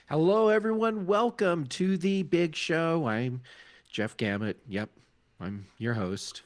Hello, everyone. Welcome to the big show. I'm Jeff Gamet. Yep, I'm your host,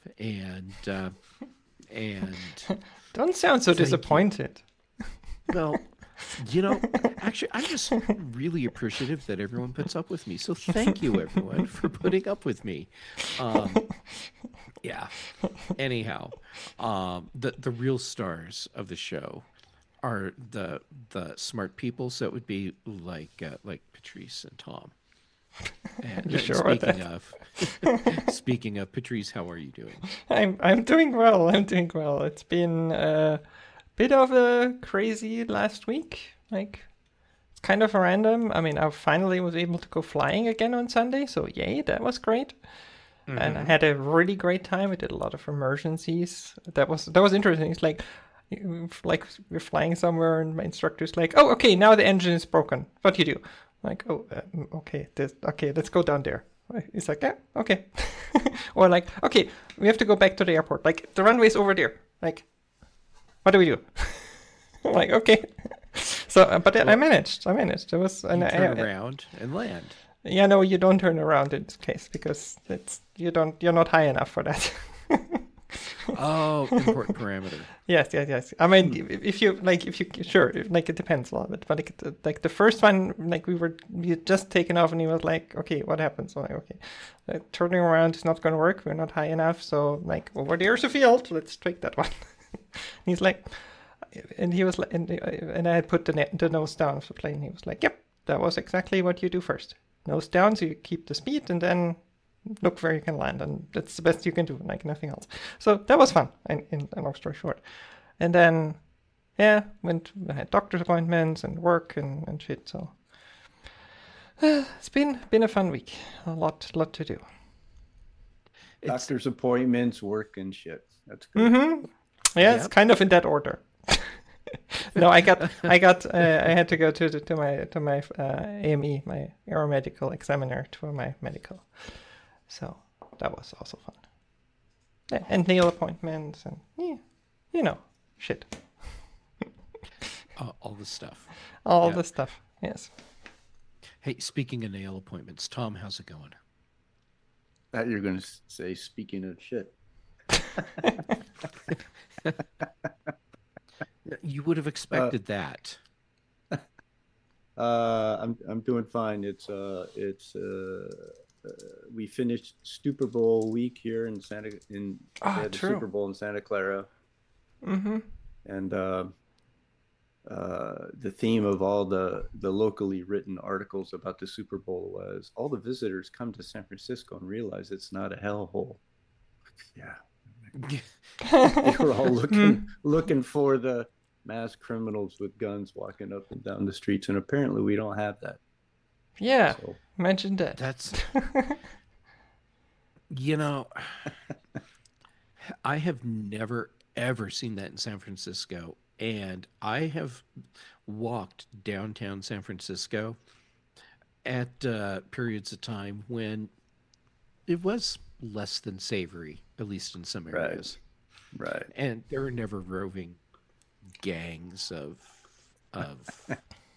and Don't sound so thank you. disappointed. Well, you know, actually, I'm just really appreciative that everyone puts up with me. So thank you, everyone, for putting up with me. Um, yeah. Anyhow, the real stars of the show are the smart people. So it would be like Patrice and Tom. And, You and sure about speaking that? of speaking of Patrice, how are you doing? I'm doing well. I'm doing well. It's been a bit of a crazy last week. It's kind of random. I mean, I finally was able to go flying again on Sunday, so yay, that was great. And I Mm-hmm. had a really great time. I did a lot of emergencies. That was interesting. It's like we're flying somewhere, and my instructor's like, "Oh, okay, now the engine is broken. What do you do?" Like, "Oh, okay, okay, let's go down there." He's like, "Yeah, okay." Or like, "Okay, we have to go back to the airport. Like, the runway's over there. Like, what do we do?" I'm like, "Okay." So, but I Well, managed. I managed. It was, and you turn around and land. yeah, no, you don't turn around in this case because you're not high enough for that. Oh, important parameter. Yes, yes, yes. I mean, Hmm. if you sure, like it depends a lot, but like the first one, like we had just taken off, and he was like, "Okay, what happens?" So I'm like, "Okay, turning around is not going to work. We're not high enough. So like over there's a field. Let's take that one." He's like, and he was like, and I had put the nose down of the plane. He was like, "Yep, that was exactly what you do first. Nose down, so you keep the speed, and then look where you can land, and that's the best you can do, like nothing else." So that was fun. In a long story short, and then yeah, I had doctor's appointments and work and shit. So it's been a fun week. A lot to do. It's Doctor's appointments, work, and shit. That's good. Mm-hmm. Yeah, it's yep. kind of in that order. No, I had to go to my AME, my aeromedical examiner, for my medical. So that was also fun. Yeah, and nail appointments and yeah, you know, shit, All the stuff. all Yep. the stuff. Yes. Hey, speaking of nail appointments, Tom, how's it going? That you're going to say, speaking of shit. You would have uh, expected that. I'm doing fine. We finished Super Bowl week here in they Ah, had the true. Super Bowl in Santa Clara, Mm-hmm. and the theme of all the locally written articles about the Super Bowl was all the visitors come to San Francisco and realize it's not a hellhole. Yeah, they were all looking Mm, looking for the mass criminals with guns walking up and down the streets, and apparently we don't have that. yeah, So mention that. That's you know, I have never ever seen that in San Francisco, and I have walked downtown San Francisco at periods of time when it was less than savory, at least in some right, areas. right. And there were never roving gangs of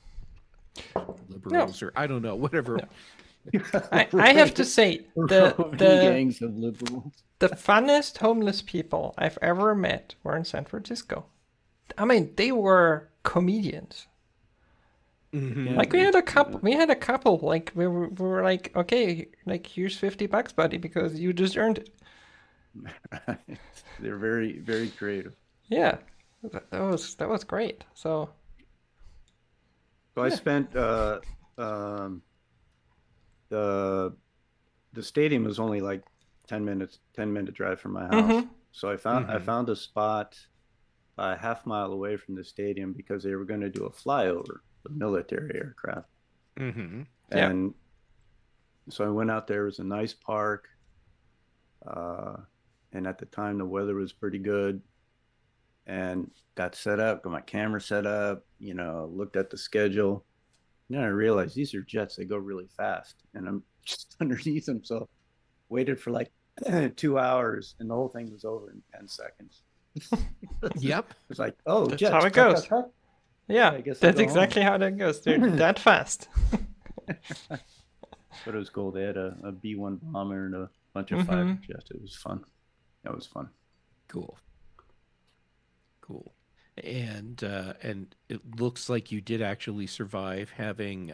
No, liberals or I don't know, whatever. no. I have to say Roving gangs of liberals. the funnest homeless people I've ever met were in San Francisco. I mean, they were comedians. I Hmm. can't. Like we had a couple. Like we were like, okay, like here's $50, buddy, because you just earned it. They're very, very creative. Yeah, that was great. So So I yeah. spent um, the the stadium was only like 10-minute drive from my house. Mm-hmm. So I Hmm. found a spot a half mile away from the stadium because they were going to do a flyover of military aircraft. Hmm. Yeah. And so I went out there. It was a nice park. Uh, and at the time, the weather was pretty good. And got set up, got my camera set up, looked at the schedule. And then I realized these are jets, they go really fast. And I'm just underneath them. So waited for like 2 hours and the whole thing was over in 10 seconds. It's Yep. like, oh, That's how jets, it cut, cut, goes. cut. Yeah, I guess I'll that's go home. exactly how that goes. They're that fast. But it was cool. They had a B-1 bomber and a bunch of fighter Mm-hmm. jets. It was fun. That was fun. Cool. Cool. And it looks like you did actually survive having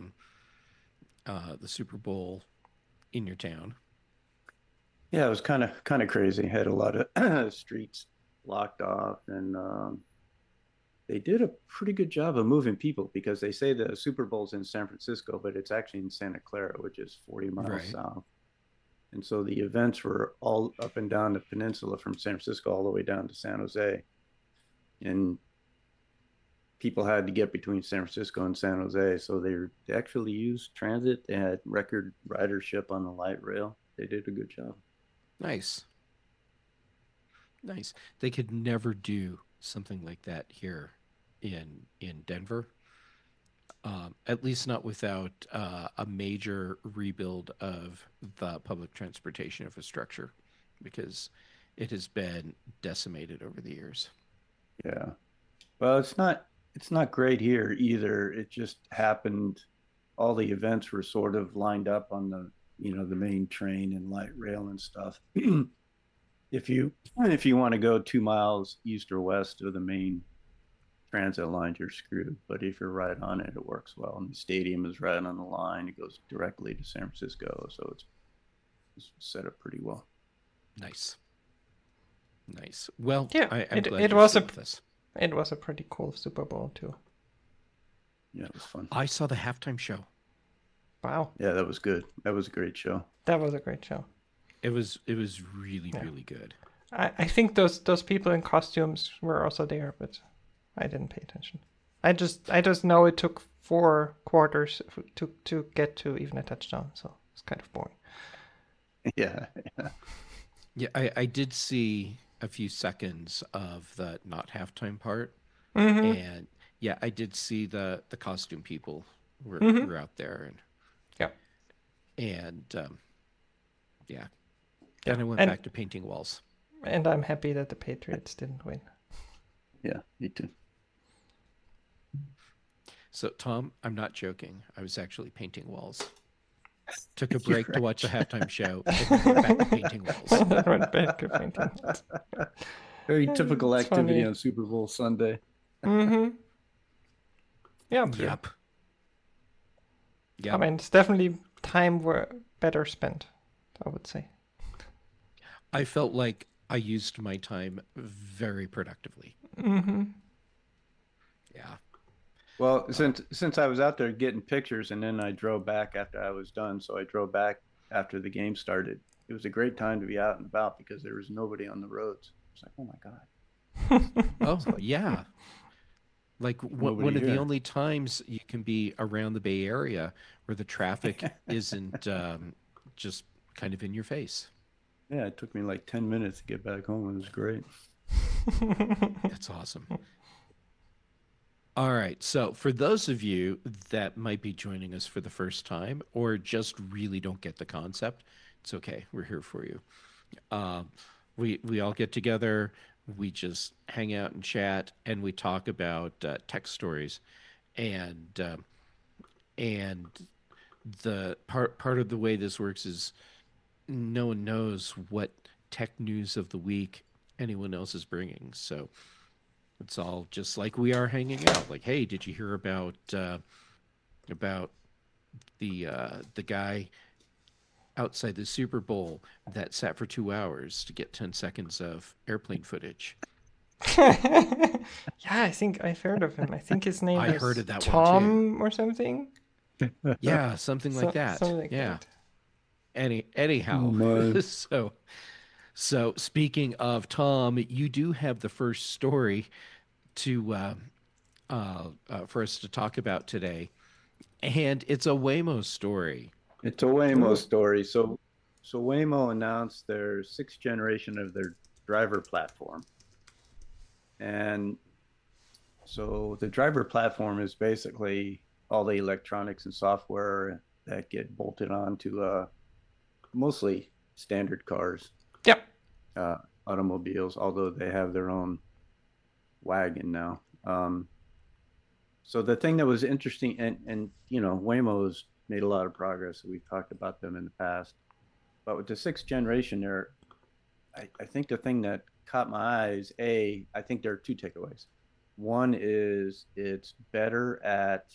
the Super Bowl in your town. Yeah, it was kind of crazy. Had a lot of streets blocked off, and they did a pretty good job of moving people because they say the Super Bowl's in San Francisco, but it's actually in Santa Clara, which is 40 miles Right. south. And so the events were all up and down the peninsula from San Francisco all the way down to San Jose. And people had to get between San Francisco and San Jose. So they actually used transit. They had record ridership on the light rail. They did a good job. Nice. Nice. They could never do something like that here in Denver. At least not without a major rebuild of the public transportation infrastructure, because it has been decimated over the years. Yeah. Well, it's not great here either. It just happened. All the events were sort of lined up on the main train and light rail and stuff. If you want to go 2 miles east or west of the main transit line, you're screwed. But if you're right on it, it works well. And the stadium is right on the line. It goes directly to San Francisco, so it's set up pretty well. Nice. Nice. Well, Yeah, I'm it glad it you're was still a with us. it was a pretty cool Super Bowl too. Yeah, it was fun. I saw the halftime show. Wow, Yeah, that was good. That was a great show. that was a great show. It was really, Yeah. really good. I think those people in costumes were also there, but I didn't pay attention. I just know it took 4 quarters to get to even a touchdown, so it's kind of boring. Yeah. Yeah, I did see a few seconds of the not halftime part, Mm-hmm. and yeah, I did see the costume people Mm-hmm. were out there, Yeah. and yeah, Yeah. then I went And back to painting walls. and I'm happy that the Patriots didn't win. Yeah, me too. So Tom, I'm not joking. I was actually painting walls. Took a You're break to right. watch the halftime show, and then went back to painting walls. I went back to painting. Very typical It's activity funny. on Super Bowl Sunday. Mm-hmm. Yeah. Yep. I Yep. mean, it's definitely time were better spent, I would say. I felt like I used my time very productively. Mm-hmm. Yeah. Well, since I was out there getting pictures and then I drove back after I was done, so I drove back after the game started. It was a great time to be out and about because there was nobody on the roads. It's like, oh my God, Oh, yeah. Like nobody one of the here. only times you can be around the Bay Area where the traffic isn't just kind of in your face. Yeah, it took me like 10 minutes to get back home. It was great. That's awesome. All right. So, for those of you that might be joining us for the first time or just really don't get the concept, it's okay. We're here for you. Um, we all get together, we just hang out and chat, and we talk about tech stories, and and the part of the way this works is no one knows what tech news of the week anyone else is bringing. So it's all just like we are hanging out. Like, hey, did you hear about the guy outside the Super Bowl that sat for 2 hours to get 10 seconds of airplane footage? Yeah, I think I've heard of him. I think his name I is heard of that one too. Tom or something. Yeah, something like that. Something like Yeah. that. Anyhow, Oh, my. so speaking of Tom, you do have the first story to for us to talk about today, and it's a Waymo story. It's a Waymo Ooh. story. So Waymo announced their sixth generation of their driver platform. And so the driver platform is basically all the electronics and software that get bolted onto mostly standard cars, Yep. uh, automobiles, although they have their own wagon now. So the thing that was interesting, and Waymo is made a lot of progress. We've talked about them in the past. But with the sixth generation, I think the thing that caught my eyes, I think there are two takeaways. One is it's better at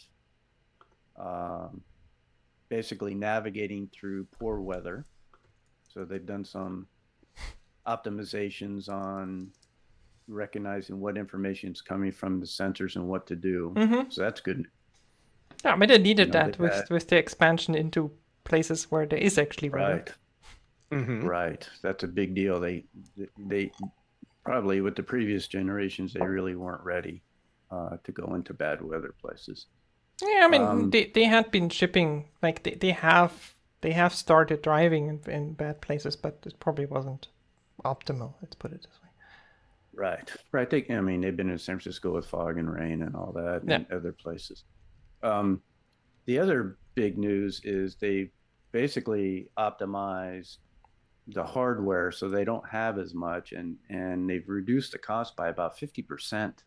um, basically navigating through poor weather. So they've done some optimizations on recognizing what information is coming from the sensors and what to do. Mm-hmm. So that's good. Yeah, I mean, they needed You know, that with the expansion into places where there is actually weather. right, Mm-hmm. right. That's a big deal. They probably with the previous generations they really weren't ready to go into bad weather places. Yeah, I mean, Um, they had been shipping, like they have started driving in bad places, but it probably wasn't optimal. Let's put it this way. right, right. I mean, they've been in San Francisco with fog and rain and all that, Yeah. and other places. Um, the other big news is they basically optimized the hardware so they don't have as much, and they've reduced the cost by about 50%.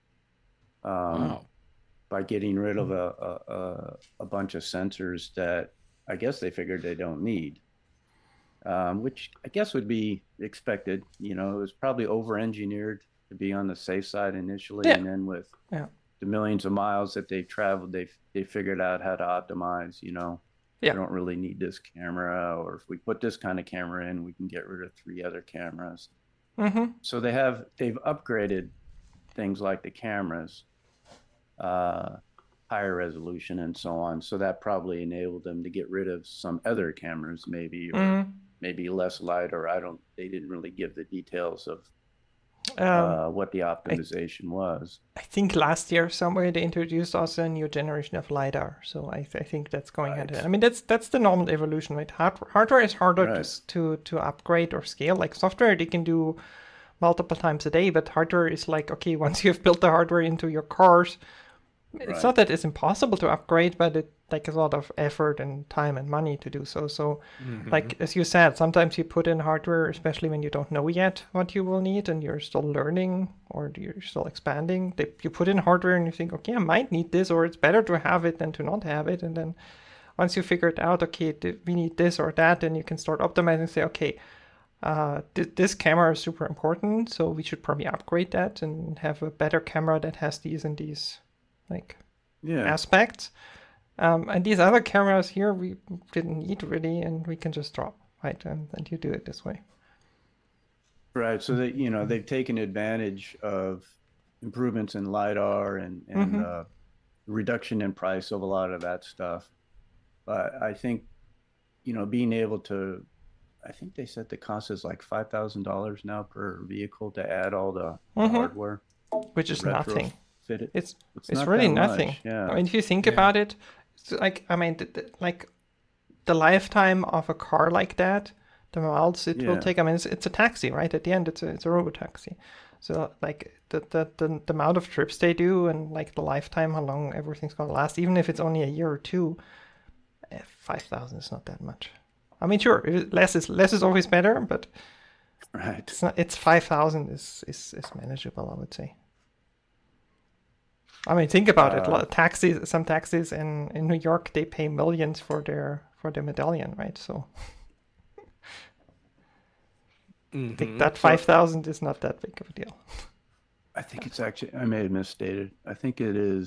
Wow. By getting rid of a bunch of sensors that I guess they figured they don't need, which I guess would be expected. You know, it was probably over-engineered to be on the safe side initially, Yeah. and then with Yeah. the millions of miles that they've traveled, they figured out how to optimize. You know, Yeah. we don't really need this camera, or if we put this kind of camera in, we can get rid of 3 other cameras. Mm-hmm. So they've upgraded things like the cameras, uh, higher resolution and so on. So that probably enabled them to get rid of some other cameras, maybe, or Mm-hmm. maybe less light, or they didn't really give the details of what the optimization was. I think last year somewhere they introduced also a new generation of LiDAR. So I think that's going hand in hand. I mean, that's the normal evolution, right? Hardware is harder Right. to upgrade or scale. Like software, they can do multiple times a day, but hardware is like, okay, once you've built the hardware into your cars, it's Right. not that it's impossible to upgrade, but it like a lot of effort and time and money to do so. So like as you said, sometimes you put in hardware, especially when you don't know yet what you will need and you're still learning or you're still expanding. You put in hardware and you think, okay, I might need this, or it's better to have it than to not have it. And then once you figure it out, okay, we need this or that, then you can start optimizing. Say, okay, this camera is super important, so we should probably upgrade that and have a better camera that has these and these like Yeah. aspects. And these other cameras here we didn't need really, and we can just drop, right? And you do it this way. Right. So that, you know, they've taken advantage of improvements in LiDAR and reduction in price of a lot of that stuff. But I think, you know, being able to, I think they said the cost is like $5,000 now per vehicle to add all the hardware, Which is nothing. retrofit it. It's not really that much, nothing. yeah. I mean, if you think about it, it's like I mean, like the lifetime of a car like that, the miles it will Yeah. take. I mean, it's a taxi, right? At the end, it's a robo taxi. So like the amount of trips they do and like the lifetime, how long everything's gonna last, even if it's only a year or two, 5,000 is not that much. I mean, sure, less is always better, but Right. it's not. It's 5,000 is manageable, I would say. I mean, think about it. Taxis, some taxis in New York, they pay millions for their medallion, right? So I think that 5,000 is not that big of a deal. I think it's actually, I may have misstated. I think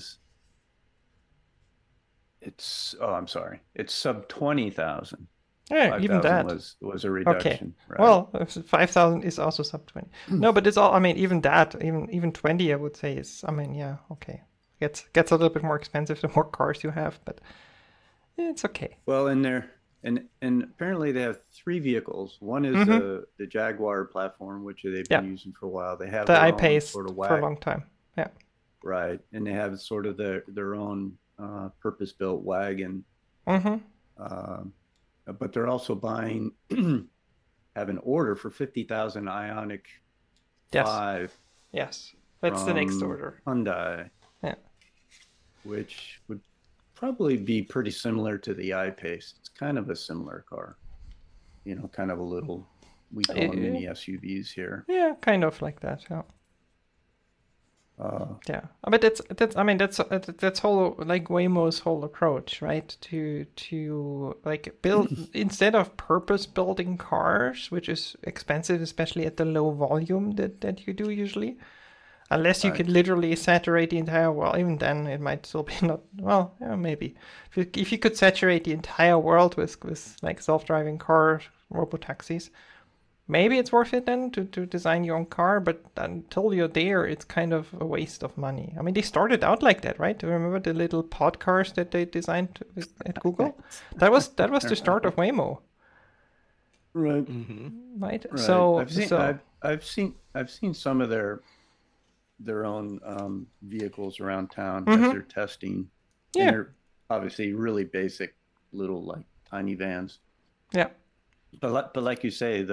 oh, I'm sorry. It's sub 20,000. Yeah, even 5,000 that. was a Okay. reduction. Right. Well, 5,000 is also sub 20. No, but it's all. I mean, even that, even 20, I would say is. I mean, yeah, okay. Gets a little bit more expensive the more cars you have, but it's okay. Well, and apparently they have 3 vehicles. One is the Jaguar platform, which they've Yeah. been using for a while. They have The their own I-Pace sort of for a wag, long time. Yeah. right, and they have sort of their own purpose-built wagon. Mm-hmm. But they're also buying, have an order for 50,000 Ionic Yes. 5 Yes. That's the next from order. Hyundai, Yeah. which would probably be pretty similar to the I-Pace. It's kind of a similar car, you know, kind of a little, we call them mini SUVs here. Yeah, kind of like that. Yeah. Yeah, but that's I mean that's whole like Waymo's whole approach, right? To like build instead of purpose building cars, which is expensive, especially at the low volume that you do usually. Unless you Right. could literally saturate the entire world, even then it might still be not well. Yeah, maybe if you could saturate the entire world with like self-driving cars, robo taxis, maybe it's worth it then to design your own car. But until you're there, it's kind of a waste of money. I mean, they started out like that, right? Do you remember the little pod cars that they designed at Google? That was the start of Waymo, Right. right? Right. So I've seen some of their own vehicles around town as they're testing. And yeah, they're obviously really basic little like tiny vans. yeah, But like you say,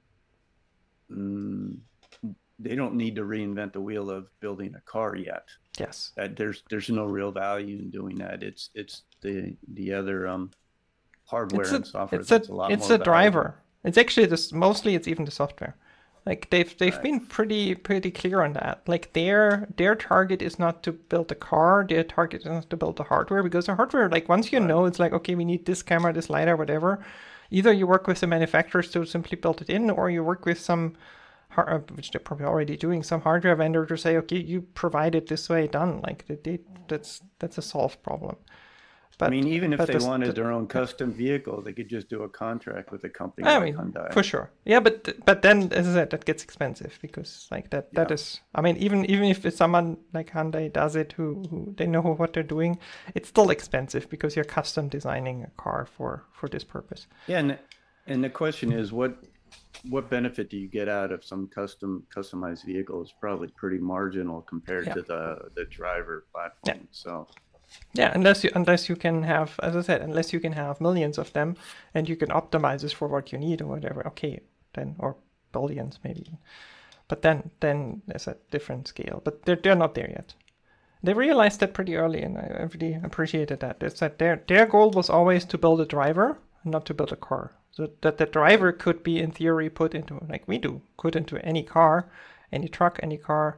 mm, they don't need to reinvent the wheel of building a car yet. yes. There's no real value in doing that. It's the other hardware and software that's a lot it's more a driver. It's actually this mostly it's even the software. Like they've been pretty clear on that. Like their target is not to build a car. Their target is not to build the hardware, because the hardware, like once you know, it's like, okay, we need this camera, this LiDAR, whatever. Either you work with the manufacturers to simply build it in, or you work with some which they're probably already doing, some hardware vendor to say, okay, you provide it this way, done. Like that's a solved problem. But I mean, even if but they this- wanted their own custom vehicle, they could just do a contract with a company I like mean, Hyundai. for sure. Yeah, but then, as I said, that gets expensive, because like that Yeah. is. I mean, even if it's someone like Hyundai does it, who they know what they're doing, it's still expensive because you're custom designing a car for this purpose. Yeah, and the question is, what benefit do you get out of some customized vehicle? Is probably pretty marginal compared Yeah. to the driver platform. So Yeah, unless you can have, as I said, unless you can have millions of them, and you can optimize this for what you need or whatever. Okay, then, or billions maybe. But then there's a different scale. But they're not there yet. They realized that pretty early, and I really appreciated that. It's that their goal was always to build a driver, not to build a car. So that the driver could be, in theory, put into, like we do, put into any car, any truck, any car.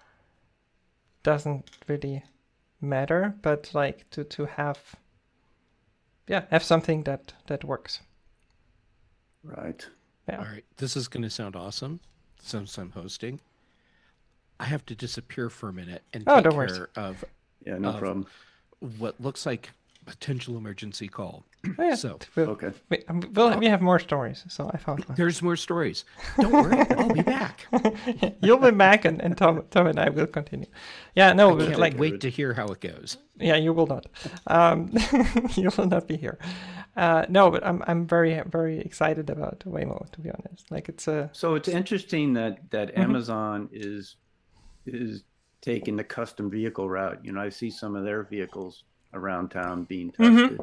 Doesn't really matter, but like to have something that works. right. Yeah. All right, this is going to sound awesome since I'm hosting. I have to disappear for a minute and Oh, take don't worry. care of Yeah, no Of- problem. what looks like potential emergency call. Oh, yeah. So Okay. We have more stories, so I found one. there's more stories. Don't worry, I'll be back. You'll be back, and Tom and I will continue. Yeah, no, Can't like wait to hear how it goes. yeah, you will not. You will not be here. No, but I'm very very excited about Waymo, to be honest. Like it's a So it's interesting that Amazon is taking the custom vehicle route. You know, I see some of their vehicles around town being tested.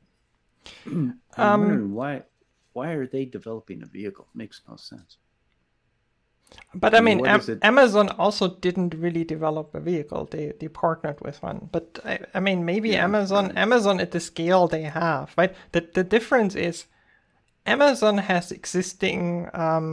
I'm wondering why are they developing a vehicle? Makes no sense. But I mean, what is it? Amazon also didn't really develop a vehicle. They partnered with one. But I mean, maybe Yeah, Amazon at the scale they have, right? The difference is Amazon has existing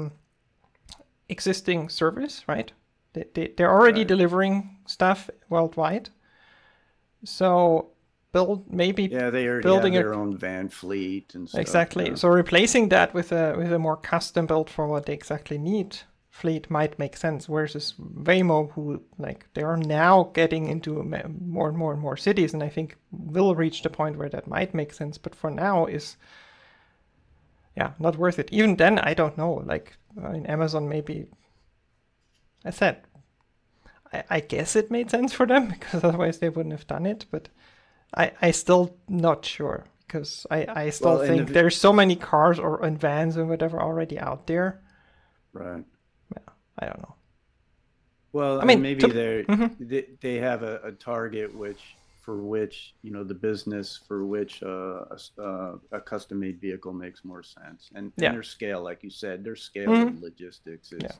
service, right? They're already Right. delivering stuff worldwide. So Yeah, they already building have a- their own van fleet and stuff. exactly. Yeah. So replacing that with a more custom built for what they exactly need fleet might make sense. Versus Waymo, who like they are now getting into more and more and more cities, and I think will reach the point where that might make sense. But for now, is not worth it. Even then, I don't know. Like I mean, Amazon maybe. I said, I guess it made sense for them because otherwise they wouldn't have done it. But I still not sure, because I still Well, and think there's so many cars and vans and whatever already out there. Right. I don't know. Well, I mean, and maybe they have a target for which the business for which a custom made vehicle makes more sense, and their scale, like you said, their scale in logistics is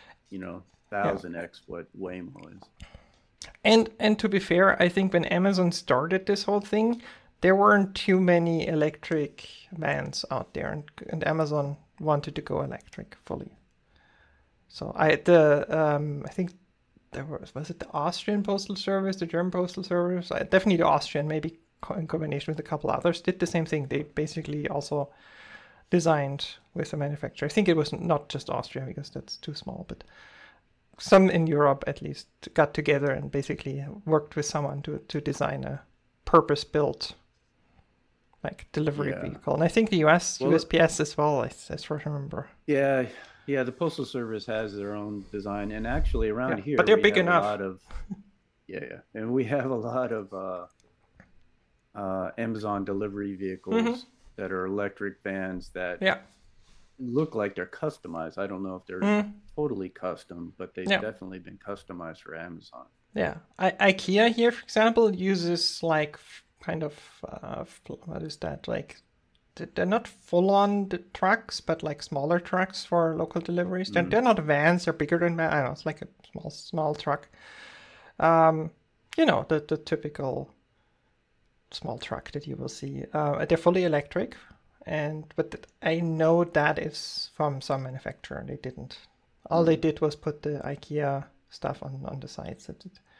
1000x what Waymo is. And to be fair, I think when Amazon started this whole thing, there weren't too many electric vans out there, and Amazon wanted to go electric fully. So I think there was it the Austrian Postal Service, the German Postal Service? Definitely the Austrian, maybe in combination with a couple others, did the same thing. They basically also designed with a manufacturer. I think it was not just Austria because that's too small, but some in Europe at least got together and basically worked with someone to design a purpose-built like delivery vehicle. And I think the US USPS as well, as far as I remember. Yeah, the Postal Service has their own design, and actually around here, but they're big enough. And we have a lot of Amazon delivery vehicles that are electric vans that look like they're customized. I don't know if they're totally custom, but they've definitely been customized for Amazon. Yeah, IKEA here, for example, uses like kind of what is that, like they're not full-on trucks, but like smaller trucks for local deliveries. They're not vans, they're bigger than vans. I don't know, it's like a small truck. You know, the typical small truck that you will see. They're fully electric, but I know that is from some manufacturer. They didn't. All they did was put the IKEA stuff on the sides.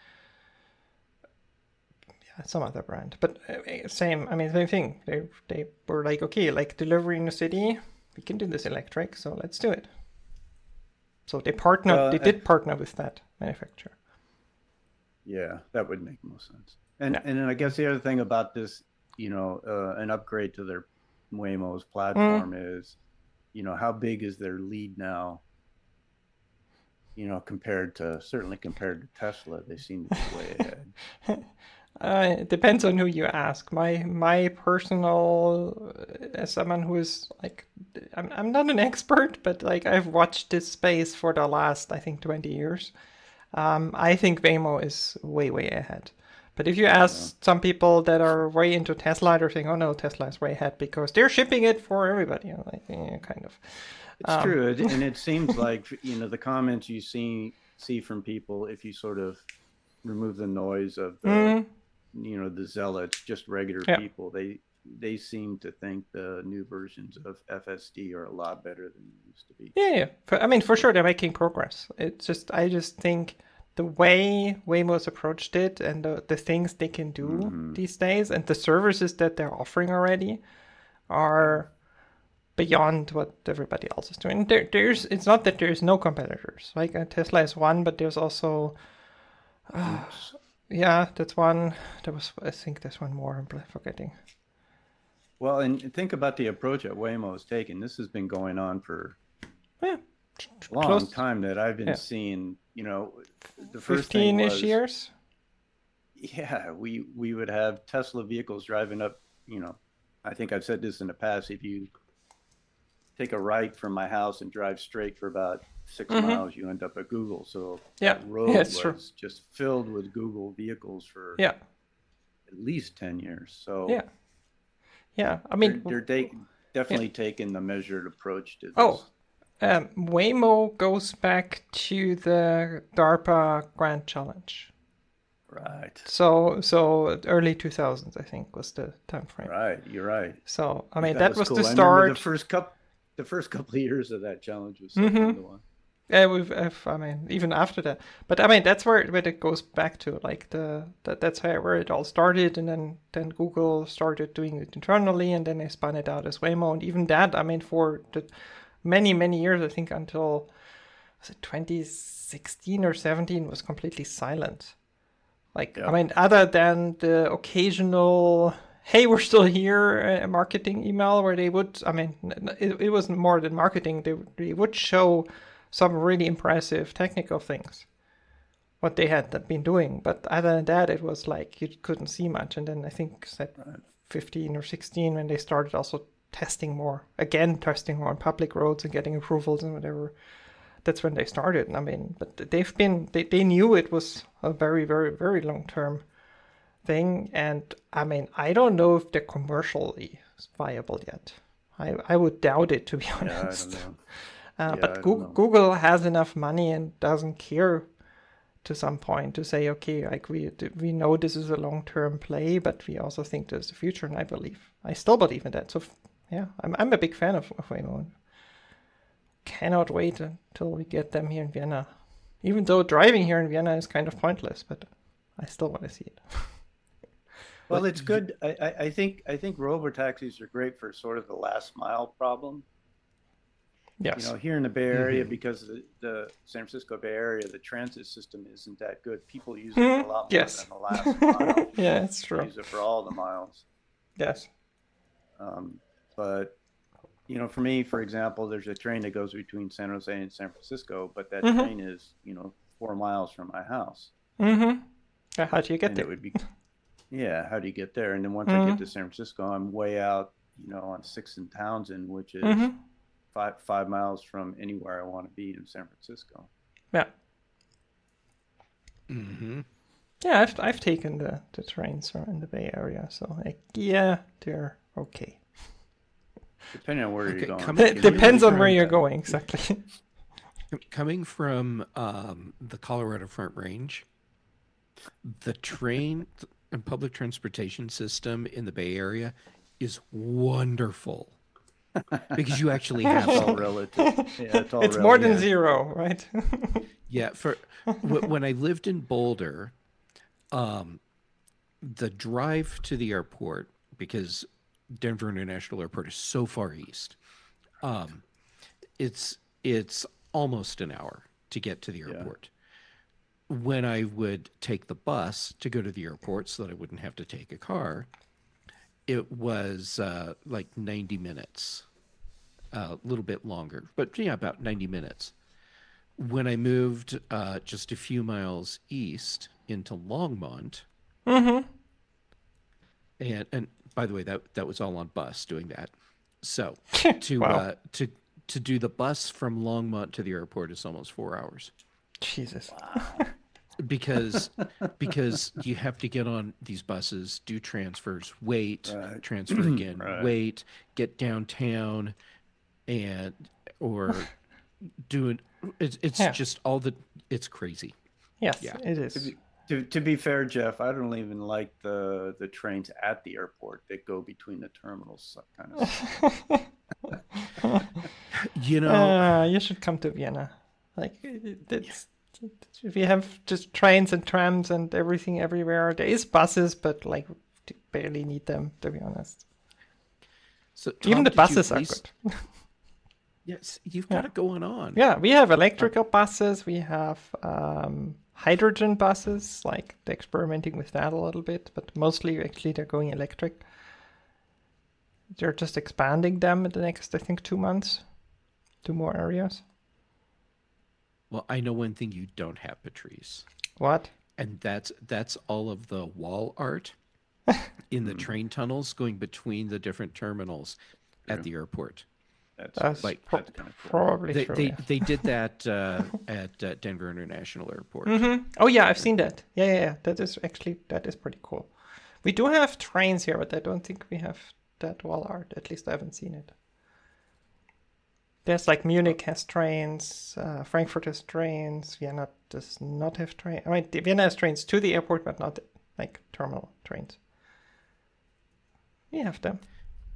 Some other brand, but same thing. They were like, okay, like delivery in the city, we can do this electric, so let's do it. So they partnered. They did partner with that manufacturer. Yeah, that would make most sense. And then I guess the other thing about this, you know, an upgrade to their Waymo's platform is, you know, how big is their lead now? You know, compared to Tesla, they seem to be way ahead. It depends on who you ask. My personal, as someone who is like, I'm not an expert, but like I've watched this space for the last, I think, 20 years. I think Waymo is way ahead. But if you ask some people that are way into Tesla, they're saying, "Oh no, Tesla is way ahead because they're shipping it for everybody." Like, kind of. It's true, and it seems like, you know, the comments you see from people, if you sort of remove the noise of the, you know, the zealots, just regular people, they seem to think the new versions of FSD are a lot better than they used to be. Yeah. I mean, for sure, they're making progress. It's just, I just think the way Waymo's approached it and the things they can do these days and the services that they're offering already are beyond what everybody else is doing. It's not that there's no competitors. Like Tesla is one, but there's also, that's one. I think there's one more. I'm forgetting. Well, and think about the approach that Waymo has taken. This has been going on for a long time that I've been seeing, you know, the first 15-ish years. Yeah, we would have Tesla vehicles driving up, you know, I think I've said this in the past, if you take a right from my house and drive straight for about 6 miles, you end up at Google. So that road was just filled with Google vehicles for at least 10 years. So I mean, they're definitely taking the measured approach to this. Waymo goes back to the DARPA Grand Challenge. Right. So early 2000s, I think, was the time frame. Right, you're right. So I mean, that was cool. the start. The first couple of years of that challenge was so fun to watch. I mean, even after that, but I mean, that's where it goes back to, like that's where it all started, and then Google started doing it internally, and then they spun it out as Waymo, and even that, I mean, for the many years, I think until was it 2016 or 17 was completely silent. Like, I mean, other than the occasional, hey, we're still here, marketing email where they would, I mean, it wasn't more than marketing. They would show some really impressive technical things, what they had been doing. But other than that, it was like you couldn't see much. And then I think 15 or 16 when they started also testing more on public roads and getting approvals and whatever. That's when they started. I mean, but they knew it was a very, very, very long-term thing. And I mean, I don't know if they're commercially viable yet. I would doubt it, to be honest. I don't know. But Google has enough money and doesn't care to some point to say, okay, like we know this is a long-term play, but we also think there's a future, and I still believe in that. So yeah, I'm a big fan of Waymo. Cannot wait until we get them here in Vienna. Even though driving here in Vienna is kind of pointless, but I still want to see it. Well, it's good. I think robo taxis are great for sort of the last mile problem. Yes. Here in the Bay Area, because the San Francisco Bay Area, the transit system isn't that good. People use it for a lot more Yes. than the last mile. Yeah, it's true. They use it for all the miles. Yes. But for me, for example, there's a train that goes between San Jose and San Francisco, but that train is 4 miles from my house. Mm-hmm. How do you get And there? it would be, yeah. How do you get there? And then once I get to San Francisco, I'm way out, on 6th and Townsend, which is 5 miles from anywhere I want to be in San Francisco. Yeah. Mm-hmm. Yeah, I've taken the trains in the Bay Area, so they're okay. Depending on where you're going. It depends on where you're going, exactly. Coming from the Colorado Front Range, the train and public transportation system in the Bay Area is wonderful because you actually have It's all something. relative. Yeah, it's all It's more than relative. zero, right? Yeah, when I lived in Boulder, the drive to the airport, because Denver International Airport is so far east, it's almost an hour to get to the airport. When I would take the bus to go to the airport so that I wouldn't have to take a car, it was like 90 minutes, a little bit longer, but yeah, about 90 minutes. When I moved just a few miles east into Longmont, and by the way, that was all on bus doing that. So to Wow. to do the bus from Longmont to the airport is almost 4 hours Jesus. because you have to get on these buses, do transfers, wait, Right. transfer again, Right. wait, get downtown, or do it. It's Yeah. just it's crazy. Yes, Yeah. it is. To be fair, Jeff, I don't even like the trains at the airport that go between the terminals. Kind of. You should come to Vienna. Like, we have just trains and trams and everything everywhere. There is buses, but like, you barely need them, to be honest. So Even Tom, the did you buses at are least- good. Yes, you've got it going on. Yeah, we have electrical buses. We have hydrogen buses. Like, they're experimenting with that a little bit, but mostly actually they're going electric. They're just expanding them in the next, I think, 2 months. 2 more areas. Well, I know one thing you don't have, Patrice, What? and that's all of the wall art in the train tunnels going between the different terminals at the airport. That's like- that's kind of cool. probably They true. they, Yeah. they did that at Denver International Airport. Oh yeah, I've seen that. Yeah. That is pretty cool. We do have trains here, but I don't think we have that wall art. At least I haven't seen it. There's like Munich has trains, Frankfurt has trains, Vienna does not have trains. I mean, Vienna has trains to the airport, but not like terminal trains. We have them.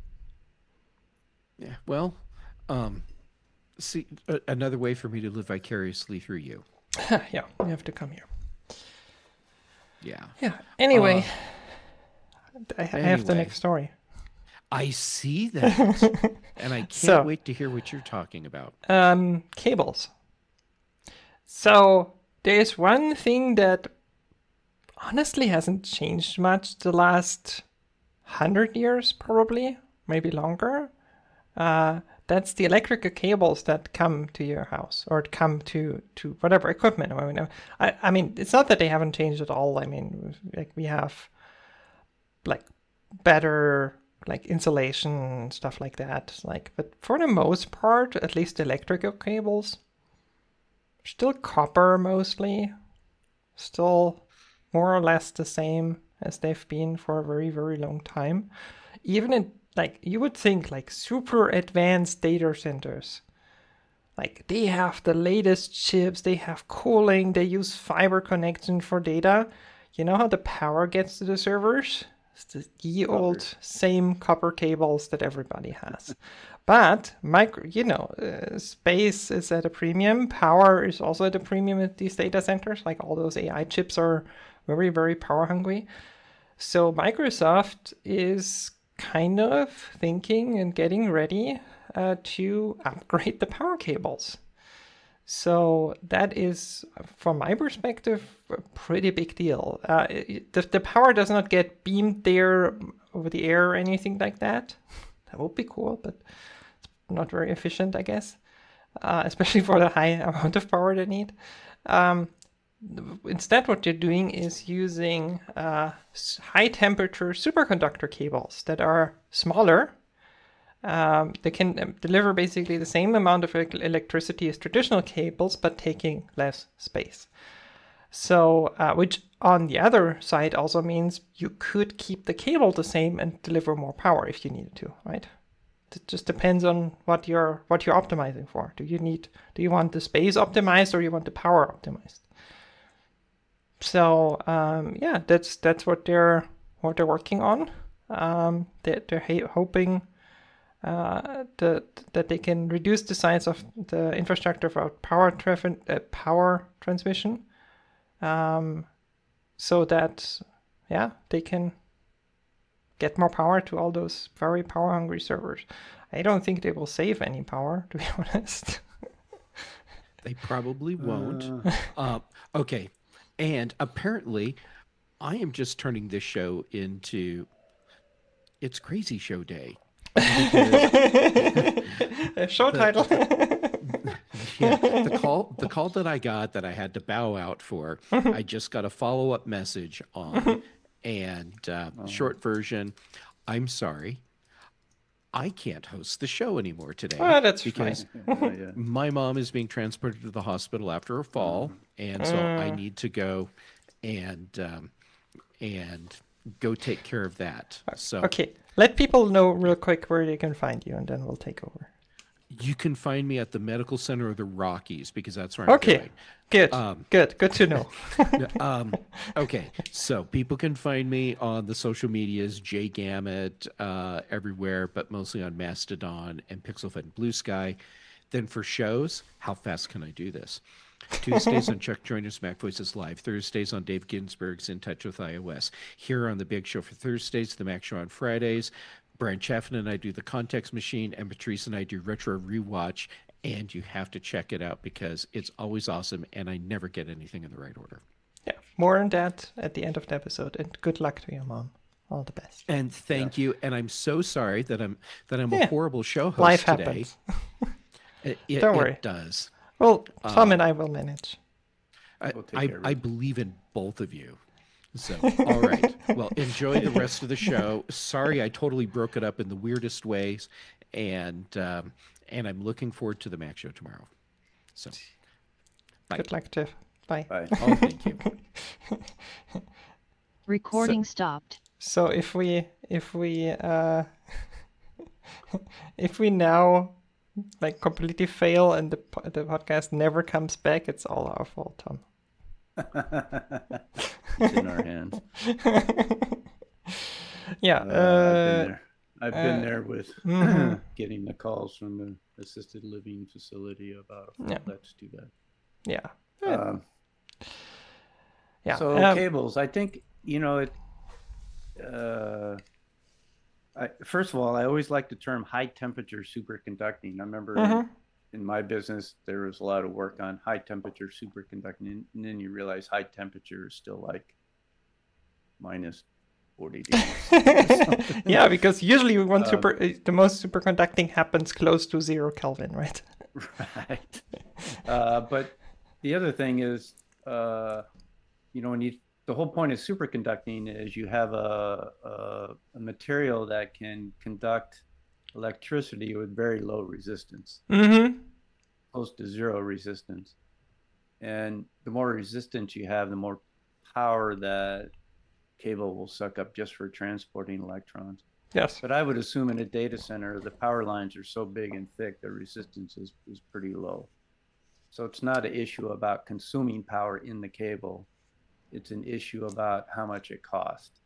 Yeah. Well, see, another way for me to live vicariously through you. Yeah, you have to come here. Yeah. Yeah. Anyway, I have the anyway. next story. I see that, and I can't So- wait to hear what you're talking about. Cables. So there's one thing that honestly hasn't changed much the last 100 years, probably, maybe longer. That's the electrical cables that come to your house or come to whatever equipment. I mean, it's not that they haven't changed at all. I mean, like we have like better like insulation stuff like that. Like, but for the most part, at least electrical cables, still copper mostly, still more or less the same as they've been for a very, very long time. Even in, like, you would think, like, super advanced data centers, like, they have the latest chips, they have cooling, they use fiber connection for data. You know how the power gets to the servers? It's the old same copper cables that everybody has. But space is at a premium. Power is also at a premium at these data centers. Like all those AI chips are very, very power hungry. So Microsoft is kind of thinking and getting ready to upgrade the power cables. So that is, from my perspective, a pretty big deal. The power does not get beamed there over the air or anything like that. That would be cool, but it's not very efficient, I guess, especially for the high amount of power they need. Instead, what they're doing is using high-temperature superconductor cables that are smaller. They can deliver basically the same amount of electricity as traditional cables, but taking less space. So, which on the other side also means you could keep the cable the same and deliver more power if you needed to, right? It just depends on what you're optimizing for. Do you want the space optimized or you want the power optimized? So that's what they're working on. They're hoping that they can reduce the size of the infrastructure for power transmission, so that they can get more power to all those very power hungry servers. I don't think they will save any power, to be honest. They probably won't. Okay, and apparently, I am just turning this show into It's Crazy Show Day. Show title. The call that I got that I had to bow out for, I just got a follow-up message on, and short version, I'm sorry, I can't host the show anymore today. Oh, that's because my mom is being transported to the hospital after a fall, and so I need to go and go take care of that. So okay, let people know real quick where they can find you, and then we'll take over. You can find me at the Medical Center of the Rockies, because that's where I'm going. Good to know. Okay, so people can find me on the social medias, Jay Gamut, everywhere, but mostly on Mastodon and Pixelfed and Blue Sky. Then for shows, how fast can I do this? Tuesdays on Chuck Joiner's Mac Voices Live. Thursdays on Dave Ginsburg's In Touch with iOS. Here on The Big Show for Thursdays, The Mac Show on Fridays. Brian Chaffin and I do The Context Machine, and Patrice and I do Retro Rewatch. And you have to check it out because it's always awesome, and I never get anything in the right order. Yeah, more on that at the end of the episode, and good luck to your mom. All the best. And thank you. And I'm so sorry that I'm a horrible show host Life today. Happens. Don't worry. It does. Well, Tom and I will manage. I believe in both of you. So, all right. Well, enjoy the rest of the show. Sorry, I totally broke it up in the weirdest ways, and I'm looking forward to the Mac Show tomorrow. So, bye. Good luck, Jeff. Bye. Bye. Oh, thank you. Recording stopped. So if we now like completely fail and the podcast never comes back, it's all our fault, Tom. It's in our hands. Yeah. I've been there with getting the calls from the assisted living facility about that's too bad. Yeah. So cables, I think, first of all, I always like the term high temperature superconducting. I remember in my business, there was a lot of work on high temperature superconducting, and then you realize high temperature is still like minus 40 degrees. Yeah, because usually the most superconducting happens close to 0 Kelvin, right? Right. But the other thing is, the whole point of superconducting is you have a material that can conduct electricity with very low resistance, close to zero resistance. And the more resistance you have, the more power that cable will suck up just for transporting electrons. Yes. But I would assume in a data center, the power lines are so big and thick, the resistance is pretty low. So it's not an issue about consuming power in the cable. It's an issue about how much it costs.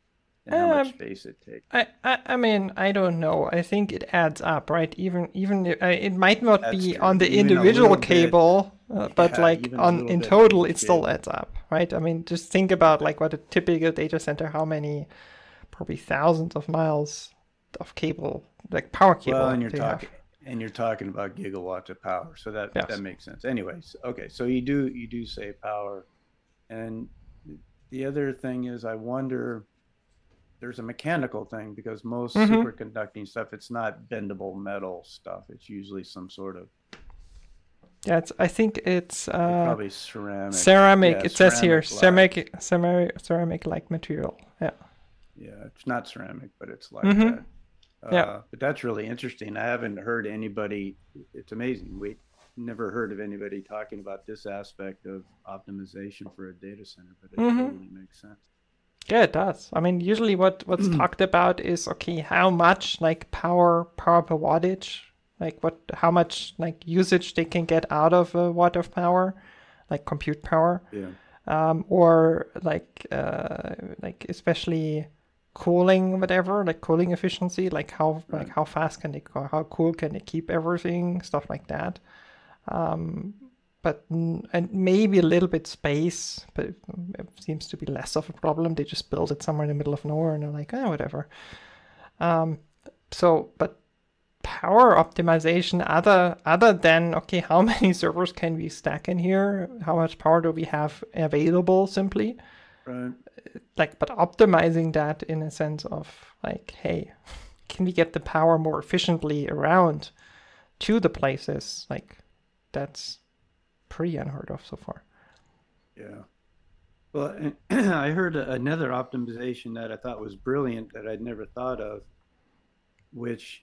and how much Um, space it takes. I mean, I don't know. I think it adds up, right? Even it might not That's be true. on the Even a individual little bit, cable, but yeah, like even a on little in bit on total, each it still cable. adds up, right? I mean, just think about like what a typical data center, how many, probably thousands of miles of cable, like power Well, cable they have. and you're talking about gigawatts of power, so that Yes. makes sense. Anyways, okay, so you do save power, and the other thing is, I wonder, there's a mechanical thing because most Mm-hmm. superconducting stuff, it's not bendable metal stuff. It's usually some sort of, Yeah, I think it's probably ceramic. ceramic. Yeah, It says here ceramic like. ceramic like material. Yeah. Yeah, it's not ceramic, but it's like Mm-hmm. that. Yeah. But that's really interesting. I haven't heard anybody. It's amazing. We never heard of anybody talking about this aspect of optimization for a data center, but it Mm-hmm. totally makes sense. Yeah, it does. I mean, usually what's talked about is okay, how much like power per wattage, like how much like usage they can get out of a watt of power, like compute power, Yeah. or like especially cooling, whatever, like cooling efficiency, like Right. how fast can they go, how cool can they keep everything, stuff like that. But and maybe a little bit space, but it seems to be less of a problem. They just build it somewhere in the middle of nowhere, and they're like, whatever. So, but power optimization, other than okay, how many servers can we stack in here? How much power do we have available? Simply, Right. like, but optimizing that in a sense of like, hey, can we get the power more efficiently around to the places? Like, that's pretty unheard of so far. Yeah. Well, and I heard another optimization that I thought was brilliant that I'd never thought of, which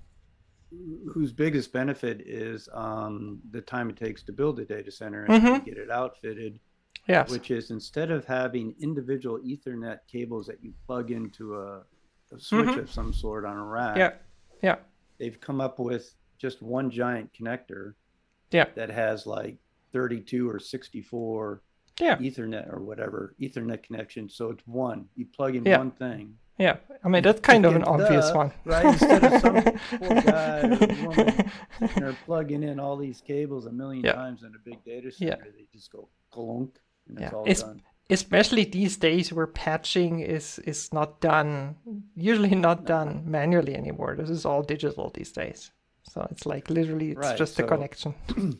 whose biggest benefit is the time it takes to build a data center and get it outfitted, Yes. which is instead of having individual Ethernet cables that you plug into a switch of some sort on a rack, Yeah. Yeah. they've come up with just one giant connector Yeah. that has like 32 or 64 Yeah. Ethernet or whatever Ethernet connection. So it's one. You plug in Yeah. one thing. Yeah. I mean, that's kind of an obvious one. Right? Instead of some poor guy or woman sitting there plugging in all these cables a million Yeah. times in a big data Yeah. center, they just go clunk and it's Yeah. all done. Especially these days where patching is not done, usually not done manually anymore. This is all digital these days. So it's like literally it's Right, just a so- connection.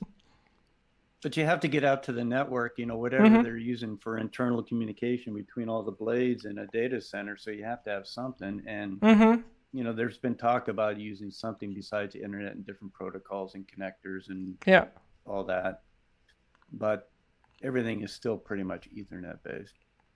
But you have to get out to the network, whatever they're using for internal communication between all the blades in a data center. So you have to have something. And, there's been talk about using something besides the internet and different protocols and connectors and Yeah. all that. But everything is still pretty much Ethernet based.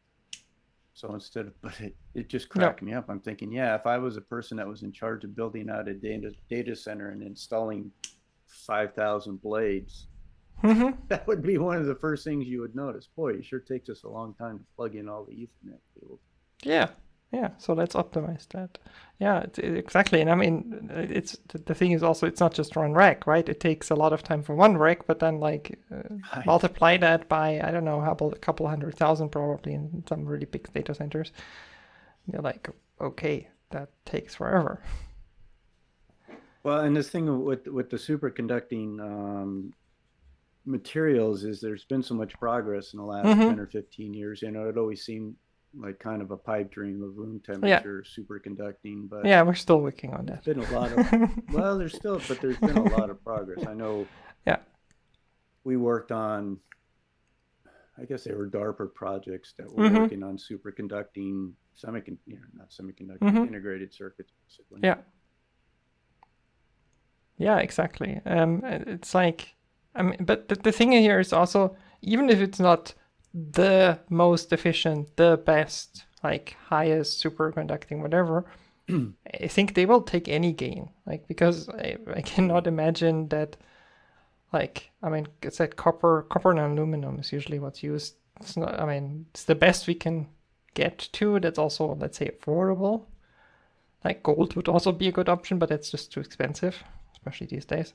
So but it just cracked me up. I'm thinking, yeah, if I was a person that was in charge of building out a data center and installing 5,000 blades, that would be one of the first things you would notice. Boy, it sure takes us a long time to plug in all the Ethernet cables. Yeah. Yeah. So let's optimize that. Yeah, exactly. And I mean, it's the thing is also it's not just one rack, right? It takes a lot of time for one rack, but then like Right. multiply that by I don't know how about a couple 100,000 probably in some really big data centers. You're like, okay, that takes forever. Well, and this thing with the superconducting materials is there's been so much progress in the last 10 or 15 years. It always seemed like kind of a pipe dream of room temperature superconducting, but Yeah, we're still working on that. there's been a lot of there's been a lot of progress. I know. Yeah. We worked on, I guess they were DARPA projects that were working on superconducting integrated circuits, basically. Yeah. Yeah, exactly. It's like, I mean, but the thing here is also, even if it's not the most efficient, the best, like highest superconducting, whatever, I think they will take any gain. Like, because I cannot imagine that, like, I mean, it's like copper and aluminum is usually what's used. It's not, I mean, it's the best we can get to. That's also, let's say, affordable. Like gold would also be a good option, but it's just too expensive, especially these days.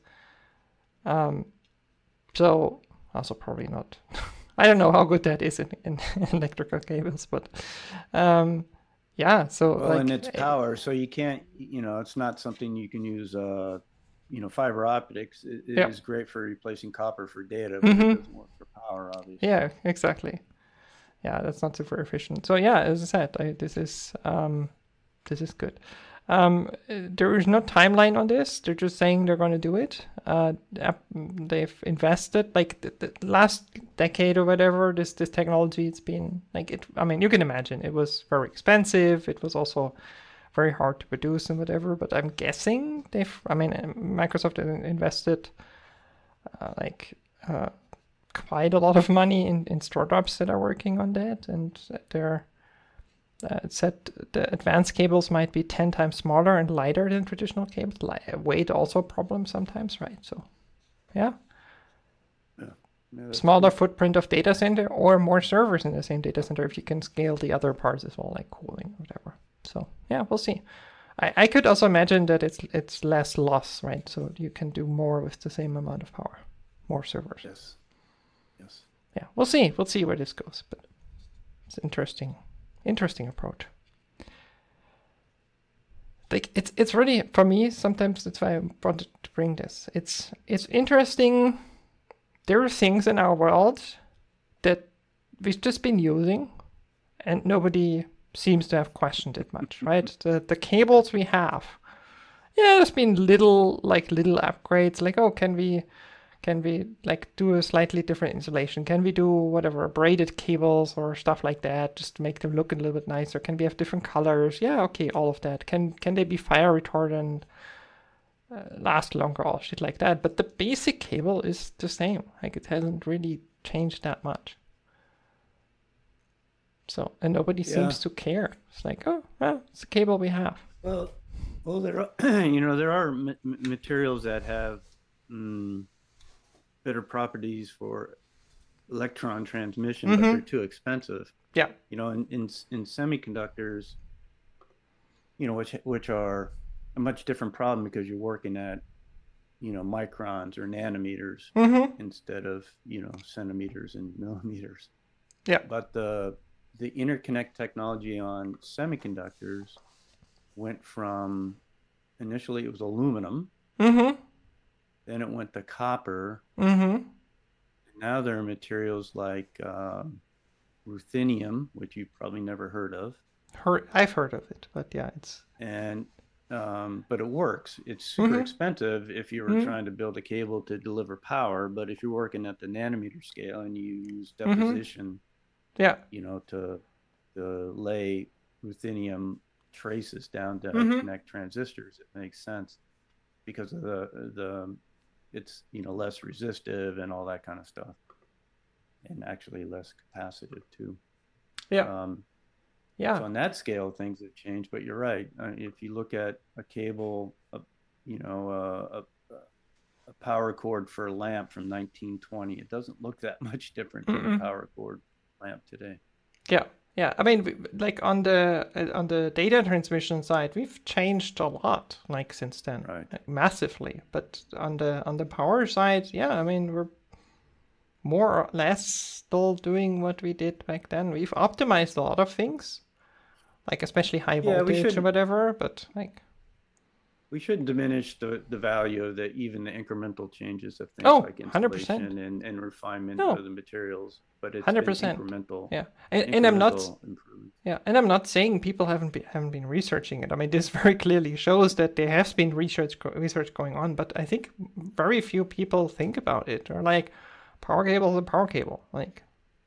So also probably not. I don't know how good that is in electrical cables, but Yeah, so Well, like and it's power, so you can't, it's not something you can use. Fiber optics it yeah. is great for replacing copper for data, but it Mm-hmm. doesn't work for power, obviously. Yeah, exactly. Yeah, that's not super efficient. So yeah, as I said, this is good. There is no timeline on this. They're just saying they're going to do it. They've invested like the last decade or whatever. This technology, it's been like it. I mean, you can imagine it was very expensive. It was also very hard to produce and whatever. But I'm guessing Microsoft invested like quite a lot of money in startups that are working on that, and they're it said the advanced cables might be 10 times smaller and lighter than traditional cables. Weight also a problem sometimes, right? So, yeah. Smaller footprint of data center or more servers in the same data center if you can scale the other parts as well, like cooling or whatever. So, yeah, we'll see. I could also imagine that it's less loss, right? So you can do more with the same amount of power, more servers. Yes. Yeah, we'll see. We'll see where this goes, but it's interesting approach. Like it's really, for me, sometimes that's why I wanted to bring this. It's interesting. There are things in our world that we've just been using and nobody seems to have questioned it much, right? The cables we have. Yeah, there's been little upgrades, like, oh, can we like do a slightly different insulation? Can we do whatever braided cables or stuff like that just to make them look a little bit nicer? Can we have different colors? Yeah, okay, all of that. Can they be fire retardant, last longer, all shit like that? But the basic cable is the same. Like it hasn't really changed that much. So and nobody seems to care. It's like, oh, well, it's the cable we have. Well, there are there are materials that have better properties for electron transmission, but they're too expensive. Yeah. In semiconductors, which are a much different problem because you're working at, microns or nanometers instead of, centimeters and millimeters. Yeah. But the interconnect technology on semiconductors went from, initially it was aluminum. Then it went to copper. Now there are materials like ruthenium, which you've probably never heard of. I've heard of it, but yeah, but it works. It's super expensive if you were trying to build a cable to deliver power, but if you're working at the nanometer scale and you use deposition, to lay ruthenium traces down to connect transistors, it makes sense because of the it's less resistive and all that kind of stuff, and actually less capacitive too. So on that scale, things have changed. But you're right. If you look at a cable, a power cord for a lamp from 1920, it doesn't look that much different than a power cord lamp today. Yeah. I mean, like on the data transmission side, we've changed a lot, like since then, right? Like, massively. But on the power side, yeah, I mean, we're more or less still doing what we did back then. We've optimized a lot of things, like especially high voltage or whatever. But like, we shouldn't diminish the value of even the incremental changes of things like insulation 100%. and refinement of the materials. But it's 100%. Incremental. Yeah, and I'm not. Yeah, and I'm not saying people haven't been researching it. I mean, this very clearly shows that there has been research going on. But I think very few people think about it. Or like, power cable is a power cable. Like.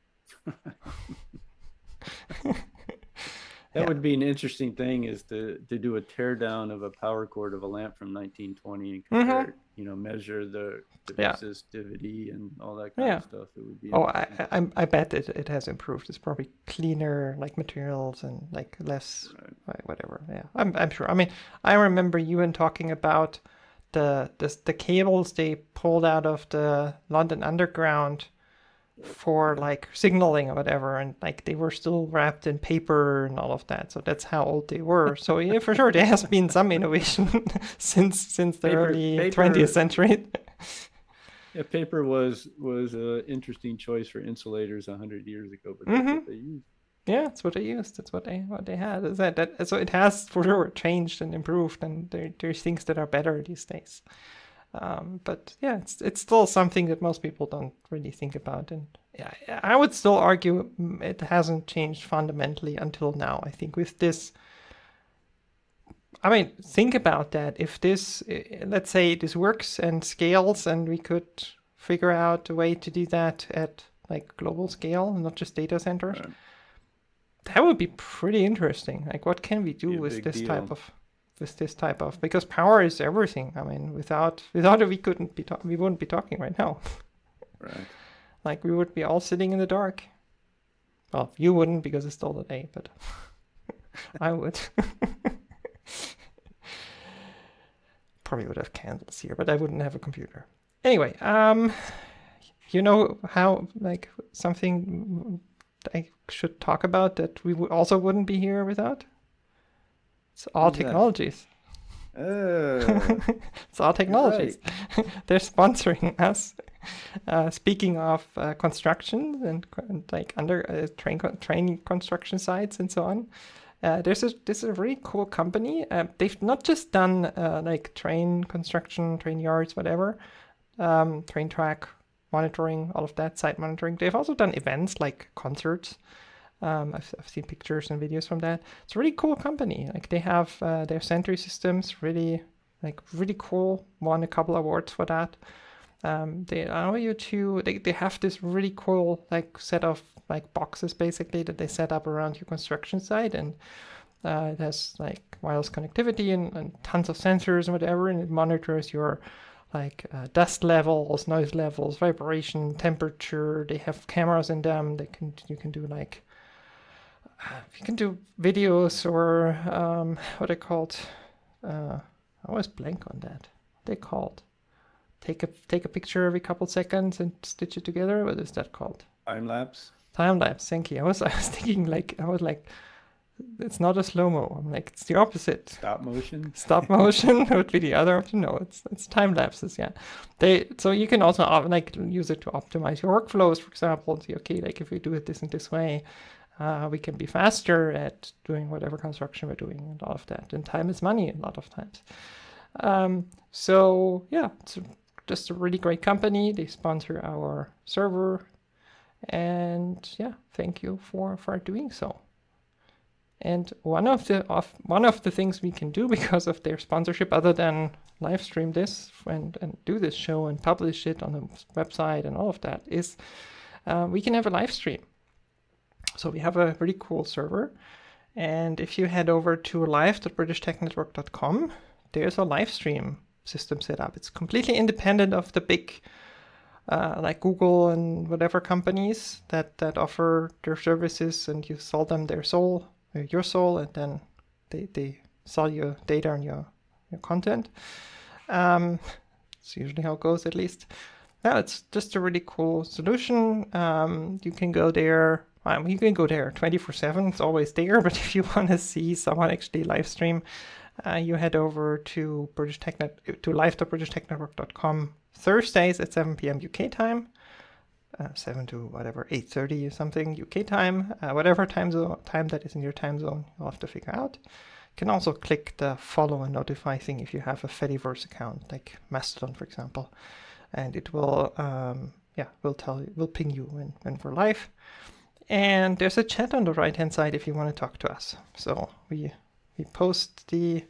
That would be an interesting thing, is to do a teardown of a power cord of a lamp from 1920 and compare, measure the resistivity and all that kind of stuff. It would be. I bet it has improved. It's probably cleaner, like materials and like less, whatever. Yeah, I'm sure. I mean, I remember Ewan talking about the cables they pulled out of the London Underground for like signaling or whatever, and like they were still wrapped in paper and all of that. So that's how old they were. So yeah, for sure there has been some innovation since the early 20th century. Yeah, paper was an interesting choice for insulators 100 years ago, but that's what they used. Yeah, that's what they used. That's what they had. Is that so? It has for sure changed and improved, and there's things that are better these days. But yeah, it's still something that most people don't really think about, and yeah, I would still argue it hasn't changed fundamentally until now. I think with this, I mean, think about that. If this, let's say, this works and scales, and we could figure out a way to do that at like global scale, not just data centers. Right. That would be pretty interesting. Like, what can we do Be a with big this deal. type of because power is everything. I mean, without it, we wouldn't be talking right now. Right. Like, we would be all sitting in the dark. Well, you wouldn't because it's still the day, but I would. Probably would have candles here, but I wouldn't have a computer. Anyway, you know how like something I should talk about that we also wouldn't be here without? It's all Who's that? technologies. It's all technologies. They're sponsoring us. Speaking of construction and like under train construction sites and so on, this is a really cool company. They've not just done like train construction, train yards, whatever, train track monitoring, all of that, site monitoring. They've also done events like concerts. I've seen pictures and videos from that. It's a really cool company. Like they have their Sentry systems, really cool. Won a couple awards for that. They allow you to. They have this really cool like set of like boxes basically that they set up around your construction site, and it has like wireless connectivity and tons of sensors and whatever, and it monitors your like dust levels, noise levels, vibration, temperature. They have cameras in them. You can do like you can do videos or what are they called? I always blank on that. What are they called? Take a picture every couple seconds and stitch it together. What is that called? Time lapse. Time lapse. Thank you. I was thinking like it's not a slow mo. I'm like it's the opposite. Stop motion. Stop motion would be the other option. No, it's time lapses. Yeah, so you can also like use it to optimize your workflows, for example, and say okay, like if we do it this and this way, we can be faster at doing whatever construction we're doing and all of that. And time is money a lot of times. So yeah, it's just a really great company. They sponsor our server, and yeah, thank you for doing so. And one of the things we can do because of their sponsorship, other than live stream this and do this show and publish it on the website and all of that, is we can have a live stream. So we have a really cool server, and if you head over to live.britishtechnetwork.com, there's a live stream system set up. It's completely independent of the big like Google and whatever companies that offer their services, and you sell them your soul, and then they sell you data and your content. It's usually how it goes, at least. Yeah, it's just a really cool solution. You can go there. You can go there 24/7. It's always there. But if you want to see someone actually live stream, you head over to live.britishtechnetwork.com Thursdays at 7 p.m. UK time. 7 to whatever 8:30 or something UK time, whatever time that is in your time zone, you'll have to figure out. You can also click the follow and notify thing if you have a Fediverse account, like Mastodon, for example, and it will will ping you when we're live. And there's a chat on the right hand side if you want to talk to us. So we post the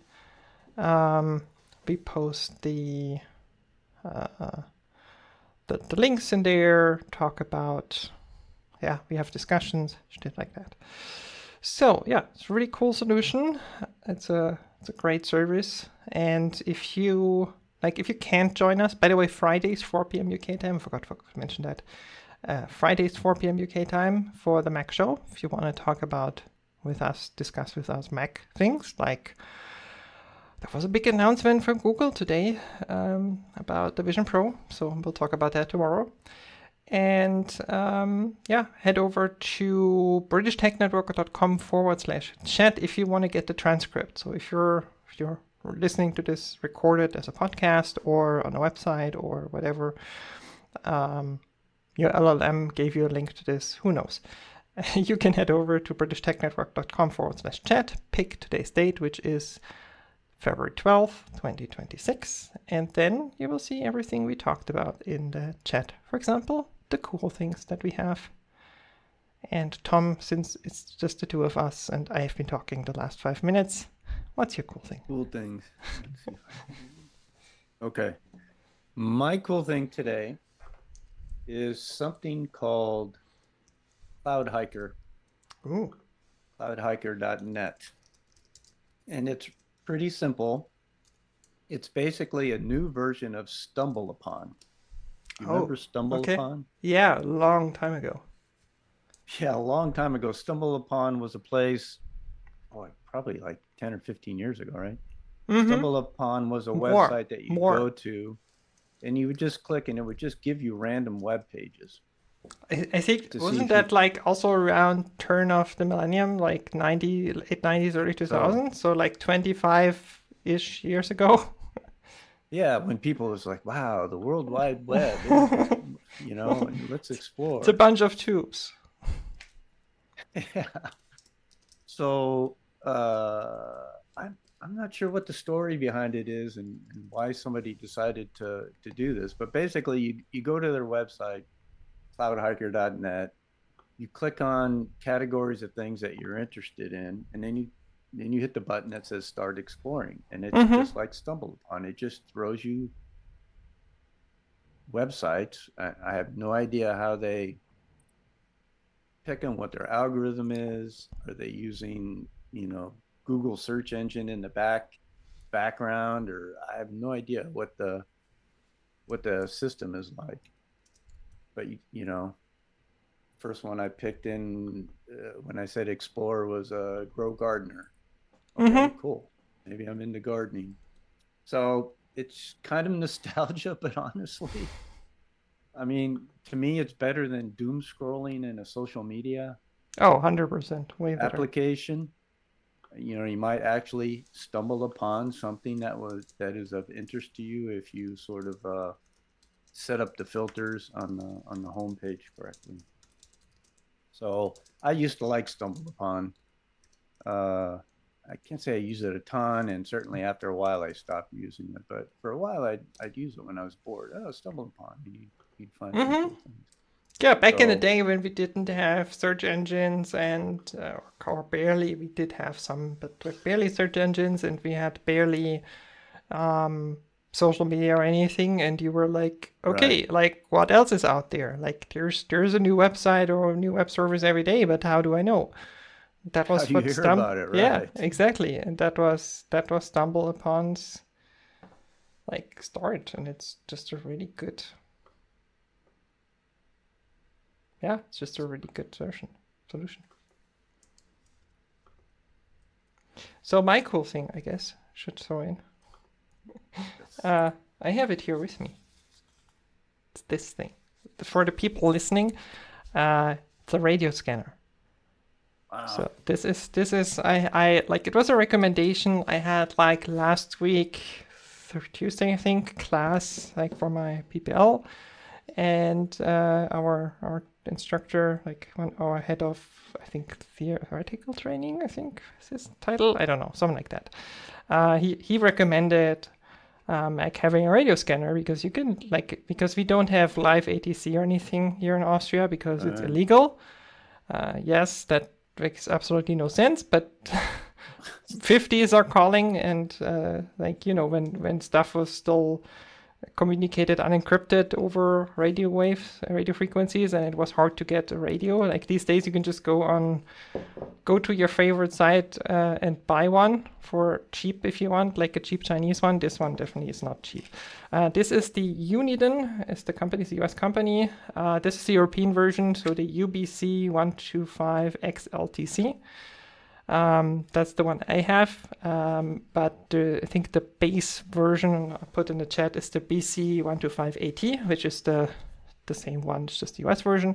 the links in there, talk about, we have discussions, shit like that. So yeah, it's a really cool solution. It's a great service. And if you can't join us, by the way, Fridays 4 p.m. UK time, I forgot to mention that. Fridays 4 p.m. UK time for the Mac show. If you want to talk discuss with us Mac things, like there was a big announcement from Google today about the Vision Pro, so we'll talk about that tomorrow. And head over to britishtechnetwork.com/chat if you want to get the transcript. So if you're listening to this recorded as a podcast or on a website or whatever, your LLM gave you a link to this, who knows. you can head over to britishtechnetwork.com/chat, pick today's date, which is February 12th, 2026, and then you will see everything we talked about in the chat. For example, the cool things that we have. And Tom, since it's just the two of us and I have been talking the last 5 minutes, what's your cool thing? Cool things. Okay. My cool thing today is something called Cloud Hiker. Ooh. Cloudhiker.net. And it's pretty simple. It's basically a new version of StumbleUpon. You remember StumbleUpon? Yeah, a long time ago. Yeah, a long time ago. StumbleUpon was a place, probably like 10 or 15 years ago, right? Mm-hmm. StumbleUpon was a website that you go to, and you would just click, and it would just give you random web pages. I think, wasn't that like also around turn of the millennium, like late 90s, early 2000s? So like 25-ish years ago? Yeah, when people was like, wow, the World Wide Web, you know, and let's explore. It's a bunch of tubes. Yeah. So I'm not sure what the story behind it is and why somebody decided to do this, but basically you go to their website, cloudhiker.net, you click on categories of things that you're interested in, and then you hit the button that says start exploring, and it's just like StumbleUpon. It just throws you websites. I have no idea how they pick on what their algorithm is. Are they using, Google search engine in the background, or I have no idea what the system is like. But first one I picked in when I said explore was Grow Gardener. Okay, cool. Maybe I'm into gardening. So it's kind of nostalgia, but honestly, I mean, to me, it's better than doom scrolling in a social media. Oh, 100%. Way better. Application. You might actually stumble upon something that is of interest to you if you sort of set up the filters on the homepage correctly. So I used to like StumbleUpon. I can't say I use it a ton, and certainly after a while I stopped using it. But for a while I'd use it when I was bored. Oh, StumbleUpon, you'd find some cool things. Yeah, back in the day when we didn't have search engines and or barely, we did have some, but barely search engines, and we had barely social media or anything, and you were like, okay, Right. like what else is out there? Like there's a new website or a new web service every day, but how do I know? That was How do you hear about it, Yeah, right? exactly, and that was StumbleUpon's like start, and it's just a really good. Yeah, it's just a really good solution. So my cool thing, I guess, should throw in. I have it here with me. It's this thing. For the people listening, it's a radio scanner. Wow. So this is I like, it was a recommendation I had like last week, Tuesday I think, class like for my PPL, and our instructor, like our head of, I think, theoretical training, I think is his title, I don't know, something like that. He recommended like having a radio scanner because you can because we don't have live ATC or anything here in Austria because it's illegal. Yes, that makes absolutely no sense, but 50s are calling, and when stuff was still communicated unencrypted over radio frequencies, and it was hard to get a radio. Like these days you can just go to your favorite site and buy one for cheap if you want, like a cheap Chinese one. This one definitely is not cheap. This is the Uniden, is the company, it's a US company. This is the European version, so the UBC 125XLTC. That's the one I have, but I think the base version I put in the chat is the BC125AT, which is the same one, it's just the US version.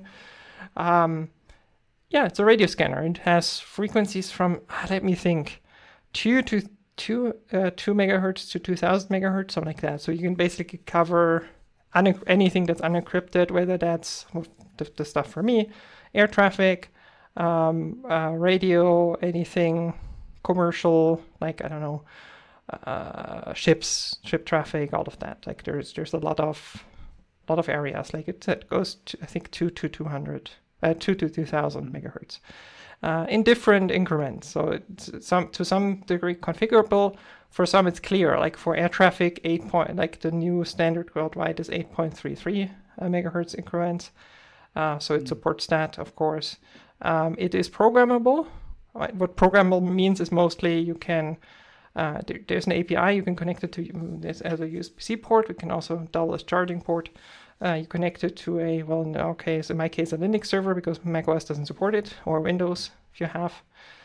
Yeah, it's a radio scanner. It has frequencies from, let me think, 2 megahertz to 2000 megahertz, something like that. So you can basically cover anything that's unencrypted, whether that's the stuff for me, air traffic, radio, anything commercial, like I don't know, ship traffic, all of that. Like there's a lot of areas. Like it goes to, I think 2 to 200, 2 to 2000 megahertz. In different increments, so it's to some degree configurable. For some, it's clear. Like for air traffic, like the new standard worldwide is 8.33 megahertz increments. So it supports that, of course. It is programmable. Right? What programmable means is mostly you can. There's an API you can connect it to this as a USB-C port. We can also double as charging port. You connect it to in my case, a Linux server because macOS doesn't support it, or Windows if you have.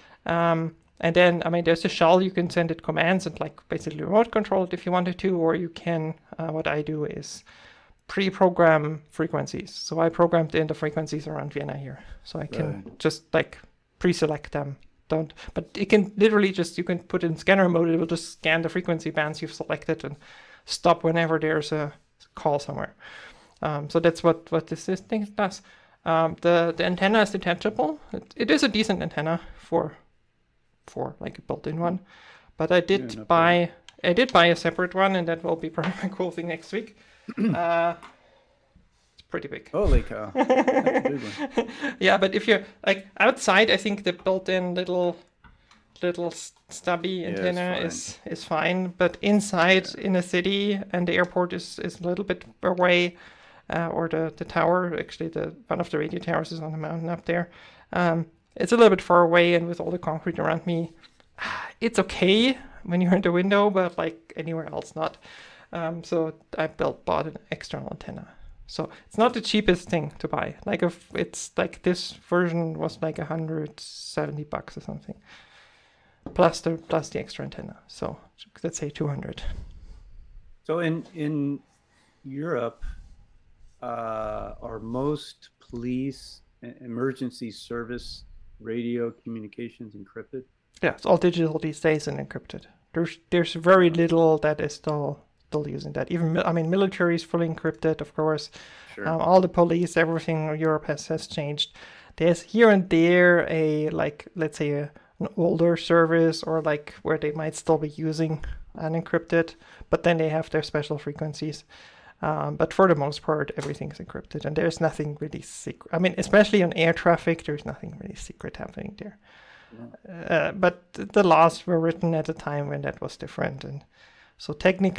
And then, there's a shell, you can send it commands and like basically remote control it if you wanted to, or you can, what I do is pre-program frequencies. So I programmed in the frequencies around Vienna here. So I can just like pre-select them. But it can literally you can put it in scanner mode, it will just scan the frequency bands you've selected and stop whenever there's a call somewhere. So that's what this thing does. The antenna is detachable. It is a decent antenna for like a built-in one, but I did buy a separate one, and that will be probably my cool thing next week. It's pretty big. Holy cow! That's a big one. Yeah, but if you're like outside, I think the built-in little stubby antenna is fine. But inside in a city, and the airport is a little bit away. Or the tower, actually one of the radio towers is on the mountain up there. It's a little bit far away, and with all the concrete around me, it's okay when you're in the window, but like anywhere else not. So I bought an external antenna. So it's not the cheapest thing to buy. Like if it's like this version was like $170 or something, plus the extra antenna. So let's say 200. So in Europe. Are most police emergency service radio communications encrypted? Yeah, it's all digital these days and encrypted. There's very little that is still using that. Even military is fully encrypted, of course. Sure. All the police, everything in Europe has changed. There's here and there let's say an older service, or like where they might still be using unencrypted, but then they have their special frequencies. But for the most part, everything's encrypted, and there's nothing really secret. Especially on air traffic, there's nothing really secret happening there. Yeah. But the laws were written at a time when that was different, and so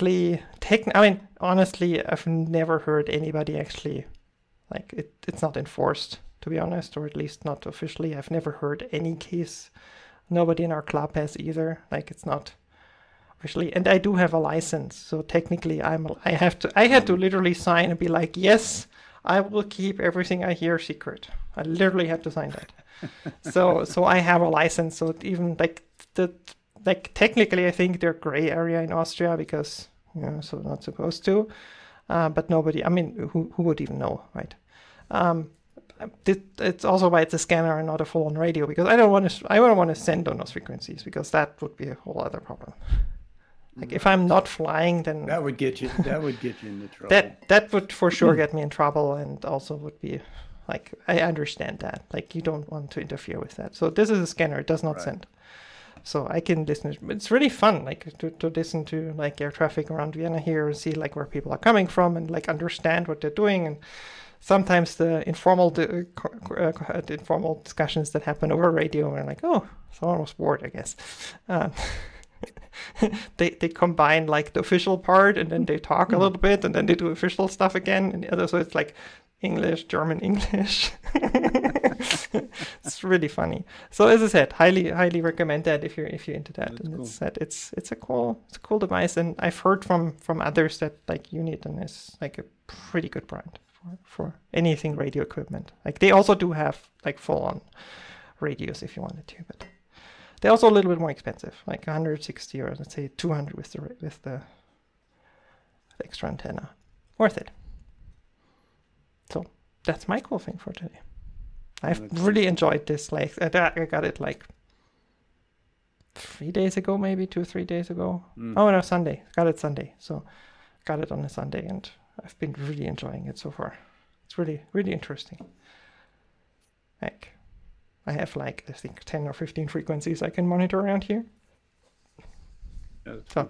honestly, I've never heard anybody actually, like it's not enforced, to be honest, or at least not officially. I've never heard any case. Nobody in our club has either. Like it's not. Officially, and I do have a license, so technically I had to literally sign and be like, yes, I will keep everything I hear secret. I literally had to sign that. so I have a license, so even technically I think they're gray area in Austria because so not supposed to, but nobody, who would even know, right? It's also why it's a scanner and not a full-on radio, because I don't want to send on those frequencies, because that would be a whole other problem. Like if I'm not flying, then that would get you into trouble. That would for sure get me in trouble, and also would be like, I understand that. Like you don't want to interfere with that. So this is a scanner; it does not send. So I can listen. It's really fun, like to listen to like air traffic around Vienna here and see like where people are coming from and like understand what they're doing. And sometimes the informal discussions that happen over radio are like, oh, someone was bored, I guess. They combine like the official part, and then they talk a little bit, and then they do official stuff again, and so it's like English, German, English. It's really funny. So as I said, highly recommend that if you're into that. That's and cool. It's a cool device, and I've heard from others that like Uniden is like a pretty good brand for anything radio equipment. Like they also do have like full on radios if you wanted to, but they're also a little bit more expensive, like 160 or let's say 200 with the extra antenna. Worth it. So that's my cool thing for today. I've really enjoyed this. Like I got it like 3 days ago, maybe 2 or 3 days ago. Oh no, Sunday. Got it Sunday. So got it on a Sunday, and I've been really enjoying it so far. It's really, really interesting. Like I have like, I think 10 or 15 frequencies I can monitor around here. So,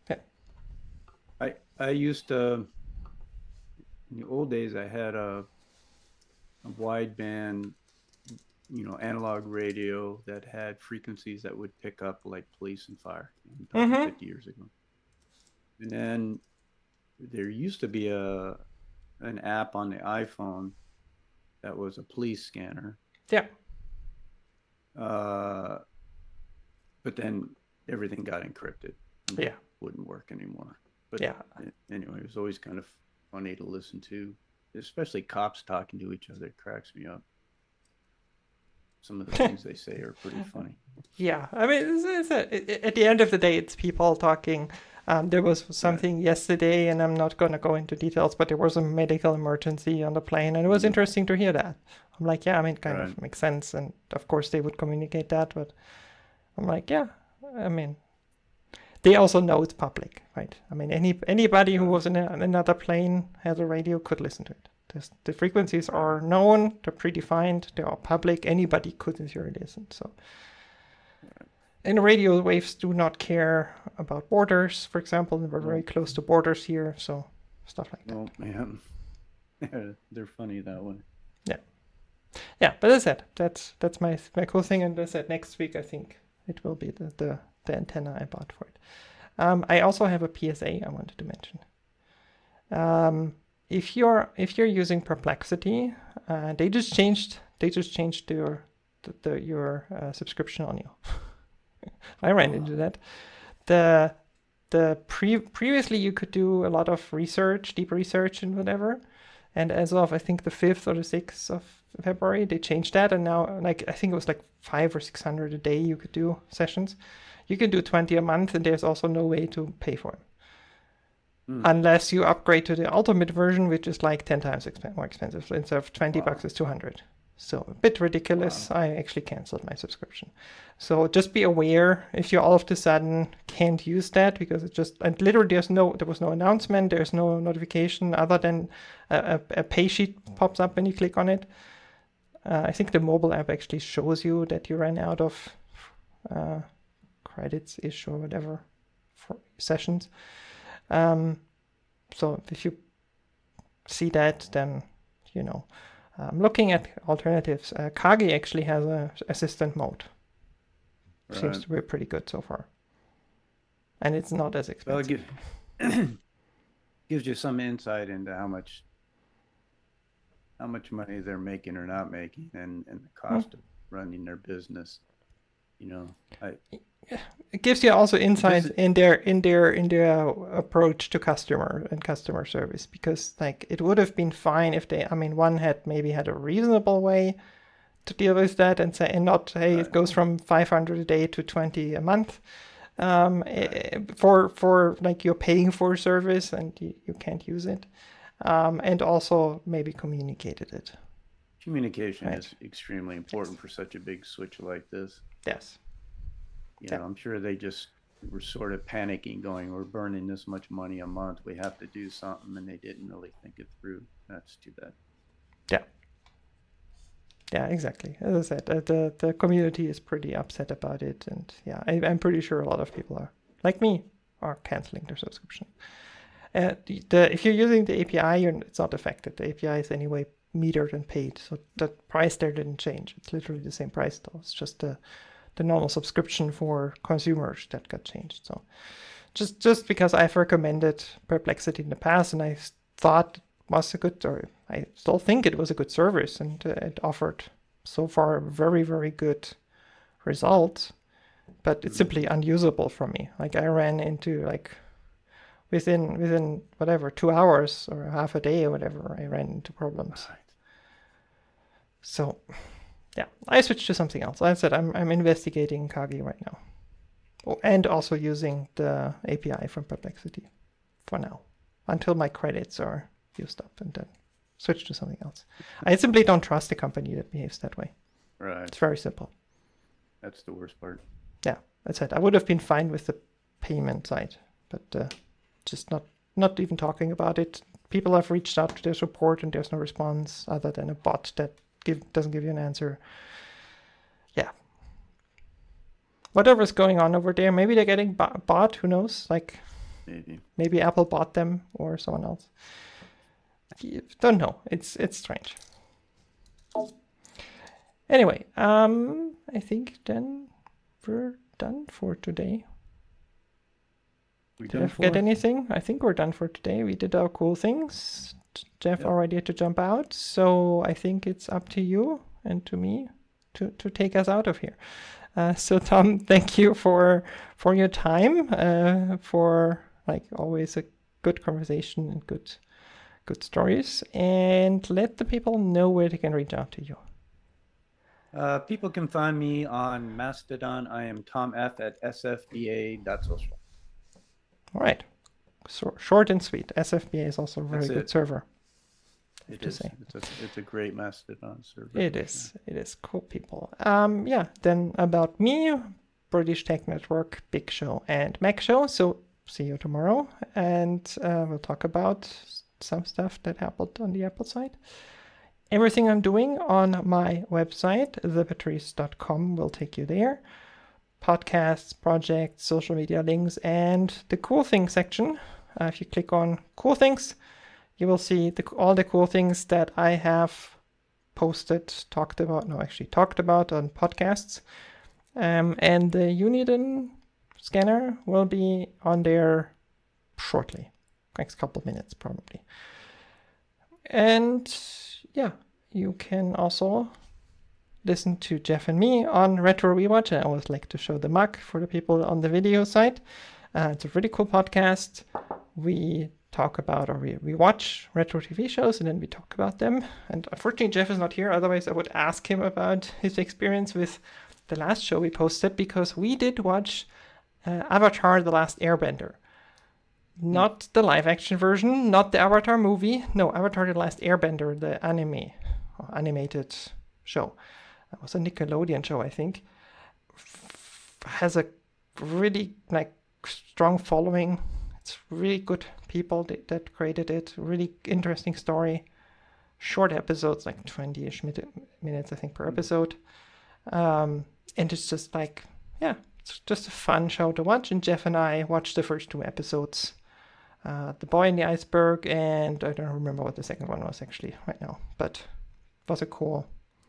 I used to, in the old days, I had a wideband, analog radio that had frequencies that would pick up like police and fire. I'm talking 50 years ago. And then there used to be an app on the iPhone that was a police scanner. Yeah. But then everything got encrypted. Yeah. Wouldn't work anymore. But yeah. Anyway, it was always kind of funny to listen to, especially cops talking to each other. It cracks me up. Some of the things they say are pretty funny. Yeah, I mean, at the end of the day, it's people talking. There was something yesterday, and I'm not going to go into details, but there was a medical emergency on the plane, and it was interesting to hear that. I'm like, yeah, I mean, it kind of makes sense, and of course they would communicate that, but I'm like, yeah, I mean, they also know it's public, right? I mean, anybody who was in another plane has a radio could listen to it. The frequencies are known, they're predefined, they are public, anybody could in theory listen. So, and radio waves do not care about borders, for example. We're very close to borders here, so stuff like that. Oh man, they're funny that way. Yeah, but as I said, that's my cool thing, and as I said, next week I think it will be the antenna I bought for it. I also have a PSA I wanted to mention. If you're using Perplexity, they just changed your subscription on you. I ran into that. Previously you could do a lot of research, deep research and whatever, and as of I think the 5th or the 6th of February they changed that, and now I think it was like 500 or 600 a day you could do sessions. You can do 20 a month, and there's also no way to pay for it. Unless you upgrade to the ultimate version, which is like 10 times more expensive. So instead of $20, it's $200. So a bit ridiculous. Wow. I actually canceled my subscription. So just be aware if you all of a sudden can't use that, because it just, and literally there was no announcement, there's no notification other than a pay sheet pops up when you click on it. I think the mobile app actually shows you that you ran out of credits-ish or whatever for sessions. So if you see that, then looking at alternatives. Kagi actually has a assistant mode. Right. Seems to be pretty good so far, and it's not as expensive. Well, gives you some insight into how much money they're making or not making, and the cost of running their business. It gives you also insight in their approach to customer and customer service, because like it would have been fine if they, one had a reasonable way to deal with that and not it goes from 500 a day to 20 a month, for like you're paying for a service and you can't use it, and also maybe communicated it. Communication is extremely important for such a big switch like this. Yes. I'm sure they just were sort of panicking, going, we're burning this much money a month, we have to do something, and they didn't really think it through. That's too bad. Yeah, exactly. As I said, the community is pretty upset about it, and I'm pretty sure a lot of people are, like me, are canceling their subscription. If you're using the API, it's not affected. The API is anyway metered and paid, so the price there didn't change. It's literally the same price though. It's just the normal subscription for consumers that got changed. So just because I've recommended Perplexity in the past, and I thought it was a good, or I still think it was a good service, and it offered so far very, very good results, but it's simply unusable for me. Like I ran into within whatever 2 hours or half a day or whatever, I ran into problems. Right. So I switched to something else. Like I said, I'm investigating Kagi right now, and also using the API from Perplexity for now until my credits are used up, and then switch to something else. I simply don't trust a company that behaves that way. Right. It's very simple. That's the worst part. Yeah, that's it. I would have been fine with the payment side, but just not even talking about it. People have reached out to their support, and there's no response other than a bot that doesn't give you an answer. whatever's going on over there. Maybe they're getting bought. Who knows? Like maybe Apple bought them or someone else. You don't know. It's strange. Anyway, I think then we're done for today. Did I forget anything? I think we're done for today. We did our cool things. Jeff already had to jump out, so I think it's up to you and to me to take us out of here. So Tom, thank you for your time, for like always a good conversation and good stories, and let the people know where they can reach out to you. People can find me on Mastodon. I am Tom F at sfba.social. All right. So short and sweet. SFBA is also a very good server. It is. It's a great Mastodon server. It is. It is cool people. Then about me, British Tech Network, Big Show and Mac Show. So see you tomorrow, and we'll talk about some stuff that happened on the Apple side. Everything I'm doing on my website, thepatrice.com, will take you there. Podcasts, projects, social media links, and the cool things section. If you click on cool things, you will see all the cool things that I have talked about on podcasts. And the Uniden scanner will be on there shortly, next couple of minutes probably. And yeah, you can also listen to Jeff and me on Retro Rewatch. I always like to show the mug for the people on the video side. It's a really cool podcast. We talk about, or we watch retro TV shows and then we talk about them. And unfortunately, Jeff is not here. Otherwise, I would ask him about his experience with the last show we posted, because we did watch Avatar: The Last Airbender. Not the live action version, not the Avatar movie. No, Avatar: The Last Airbender, the animated show. That was a Nickelodeon show, I think. Has a really strong following. It's really good people that created it. Really interesting story. Short episodes, like 20-ish minutes, I think, per episode. And it's just it's just a fun show to watch. And Jeff and I watched the first 2 episodes. The Boy in the Iceberg, and I don't remember what the second one was actually right now, but it was a cool,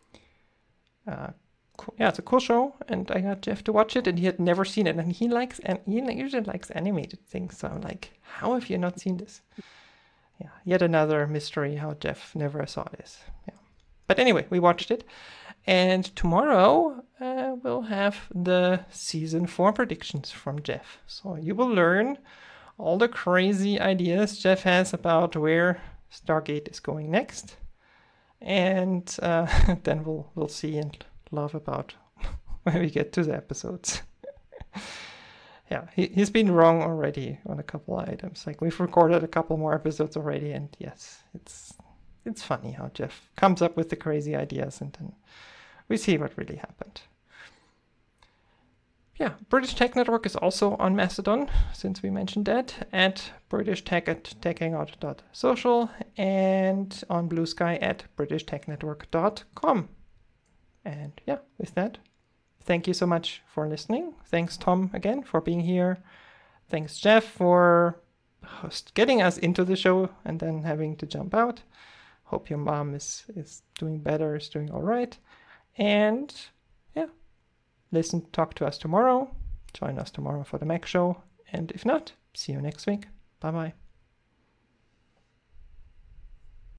it's a cool show, and I got Jeff to watch it, and he had never seen it, and he usually likes animated things, so I'm like, how have you not seen this? Yeah, yet another mystery how Jeff never saw this. Yeah, but anyway, we watched it, and tomorrow we'll have the season 4 predictions from Jeff, so you will learn all the crazy ideas Jeff has about where Stargate is going next. And then we'll see and laugh about when we get to the episodes. Yeah, he's been wrong already on a couple of items. Like, we've recorded a couple more episodes already, and yes, it's funny how Jeff comes up with the crazy ideas, and then we see what really happened. Yeah, British Tech Network is also on Mastodon, since we mentioned that, at BritishTech@techhangout.social, and on Blue Sky at BritishTechNetwork.com. And yeah, with that, thank you so much for listening. Thanks, Tom, again, for being here. Thanks, Jeff, for getting us into the show and then having to jump out. Hope your mom is doing better, is doing all right. And yeah, talk to us tomorrow. Join us tomorrow for the Mac Show. And if not, see you next week. Bye-bye.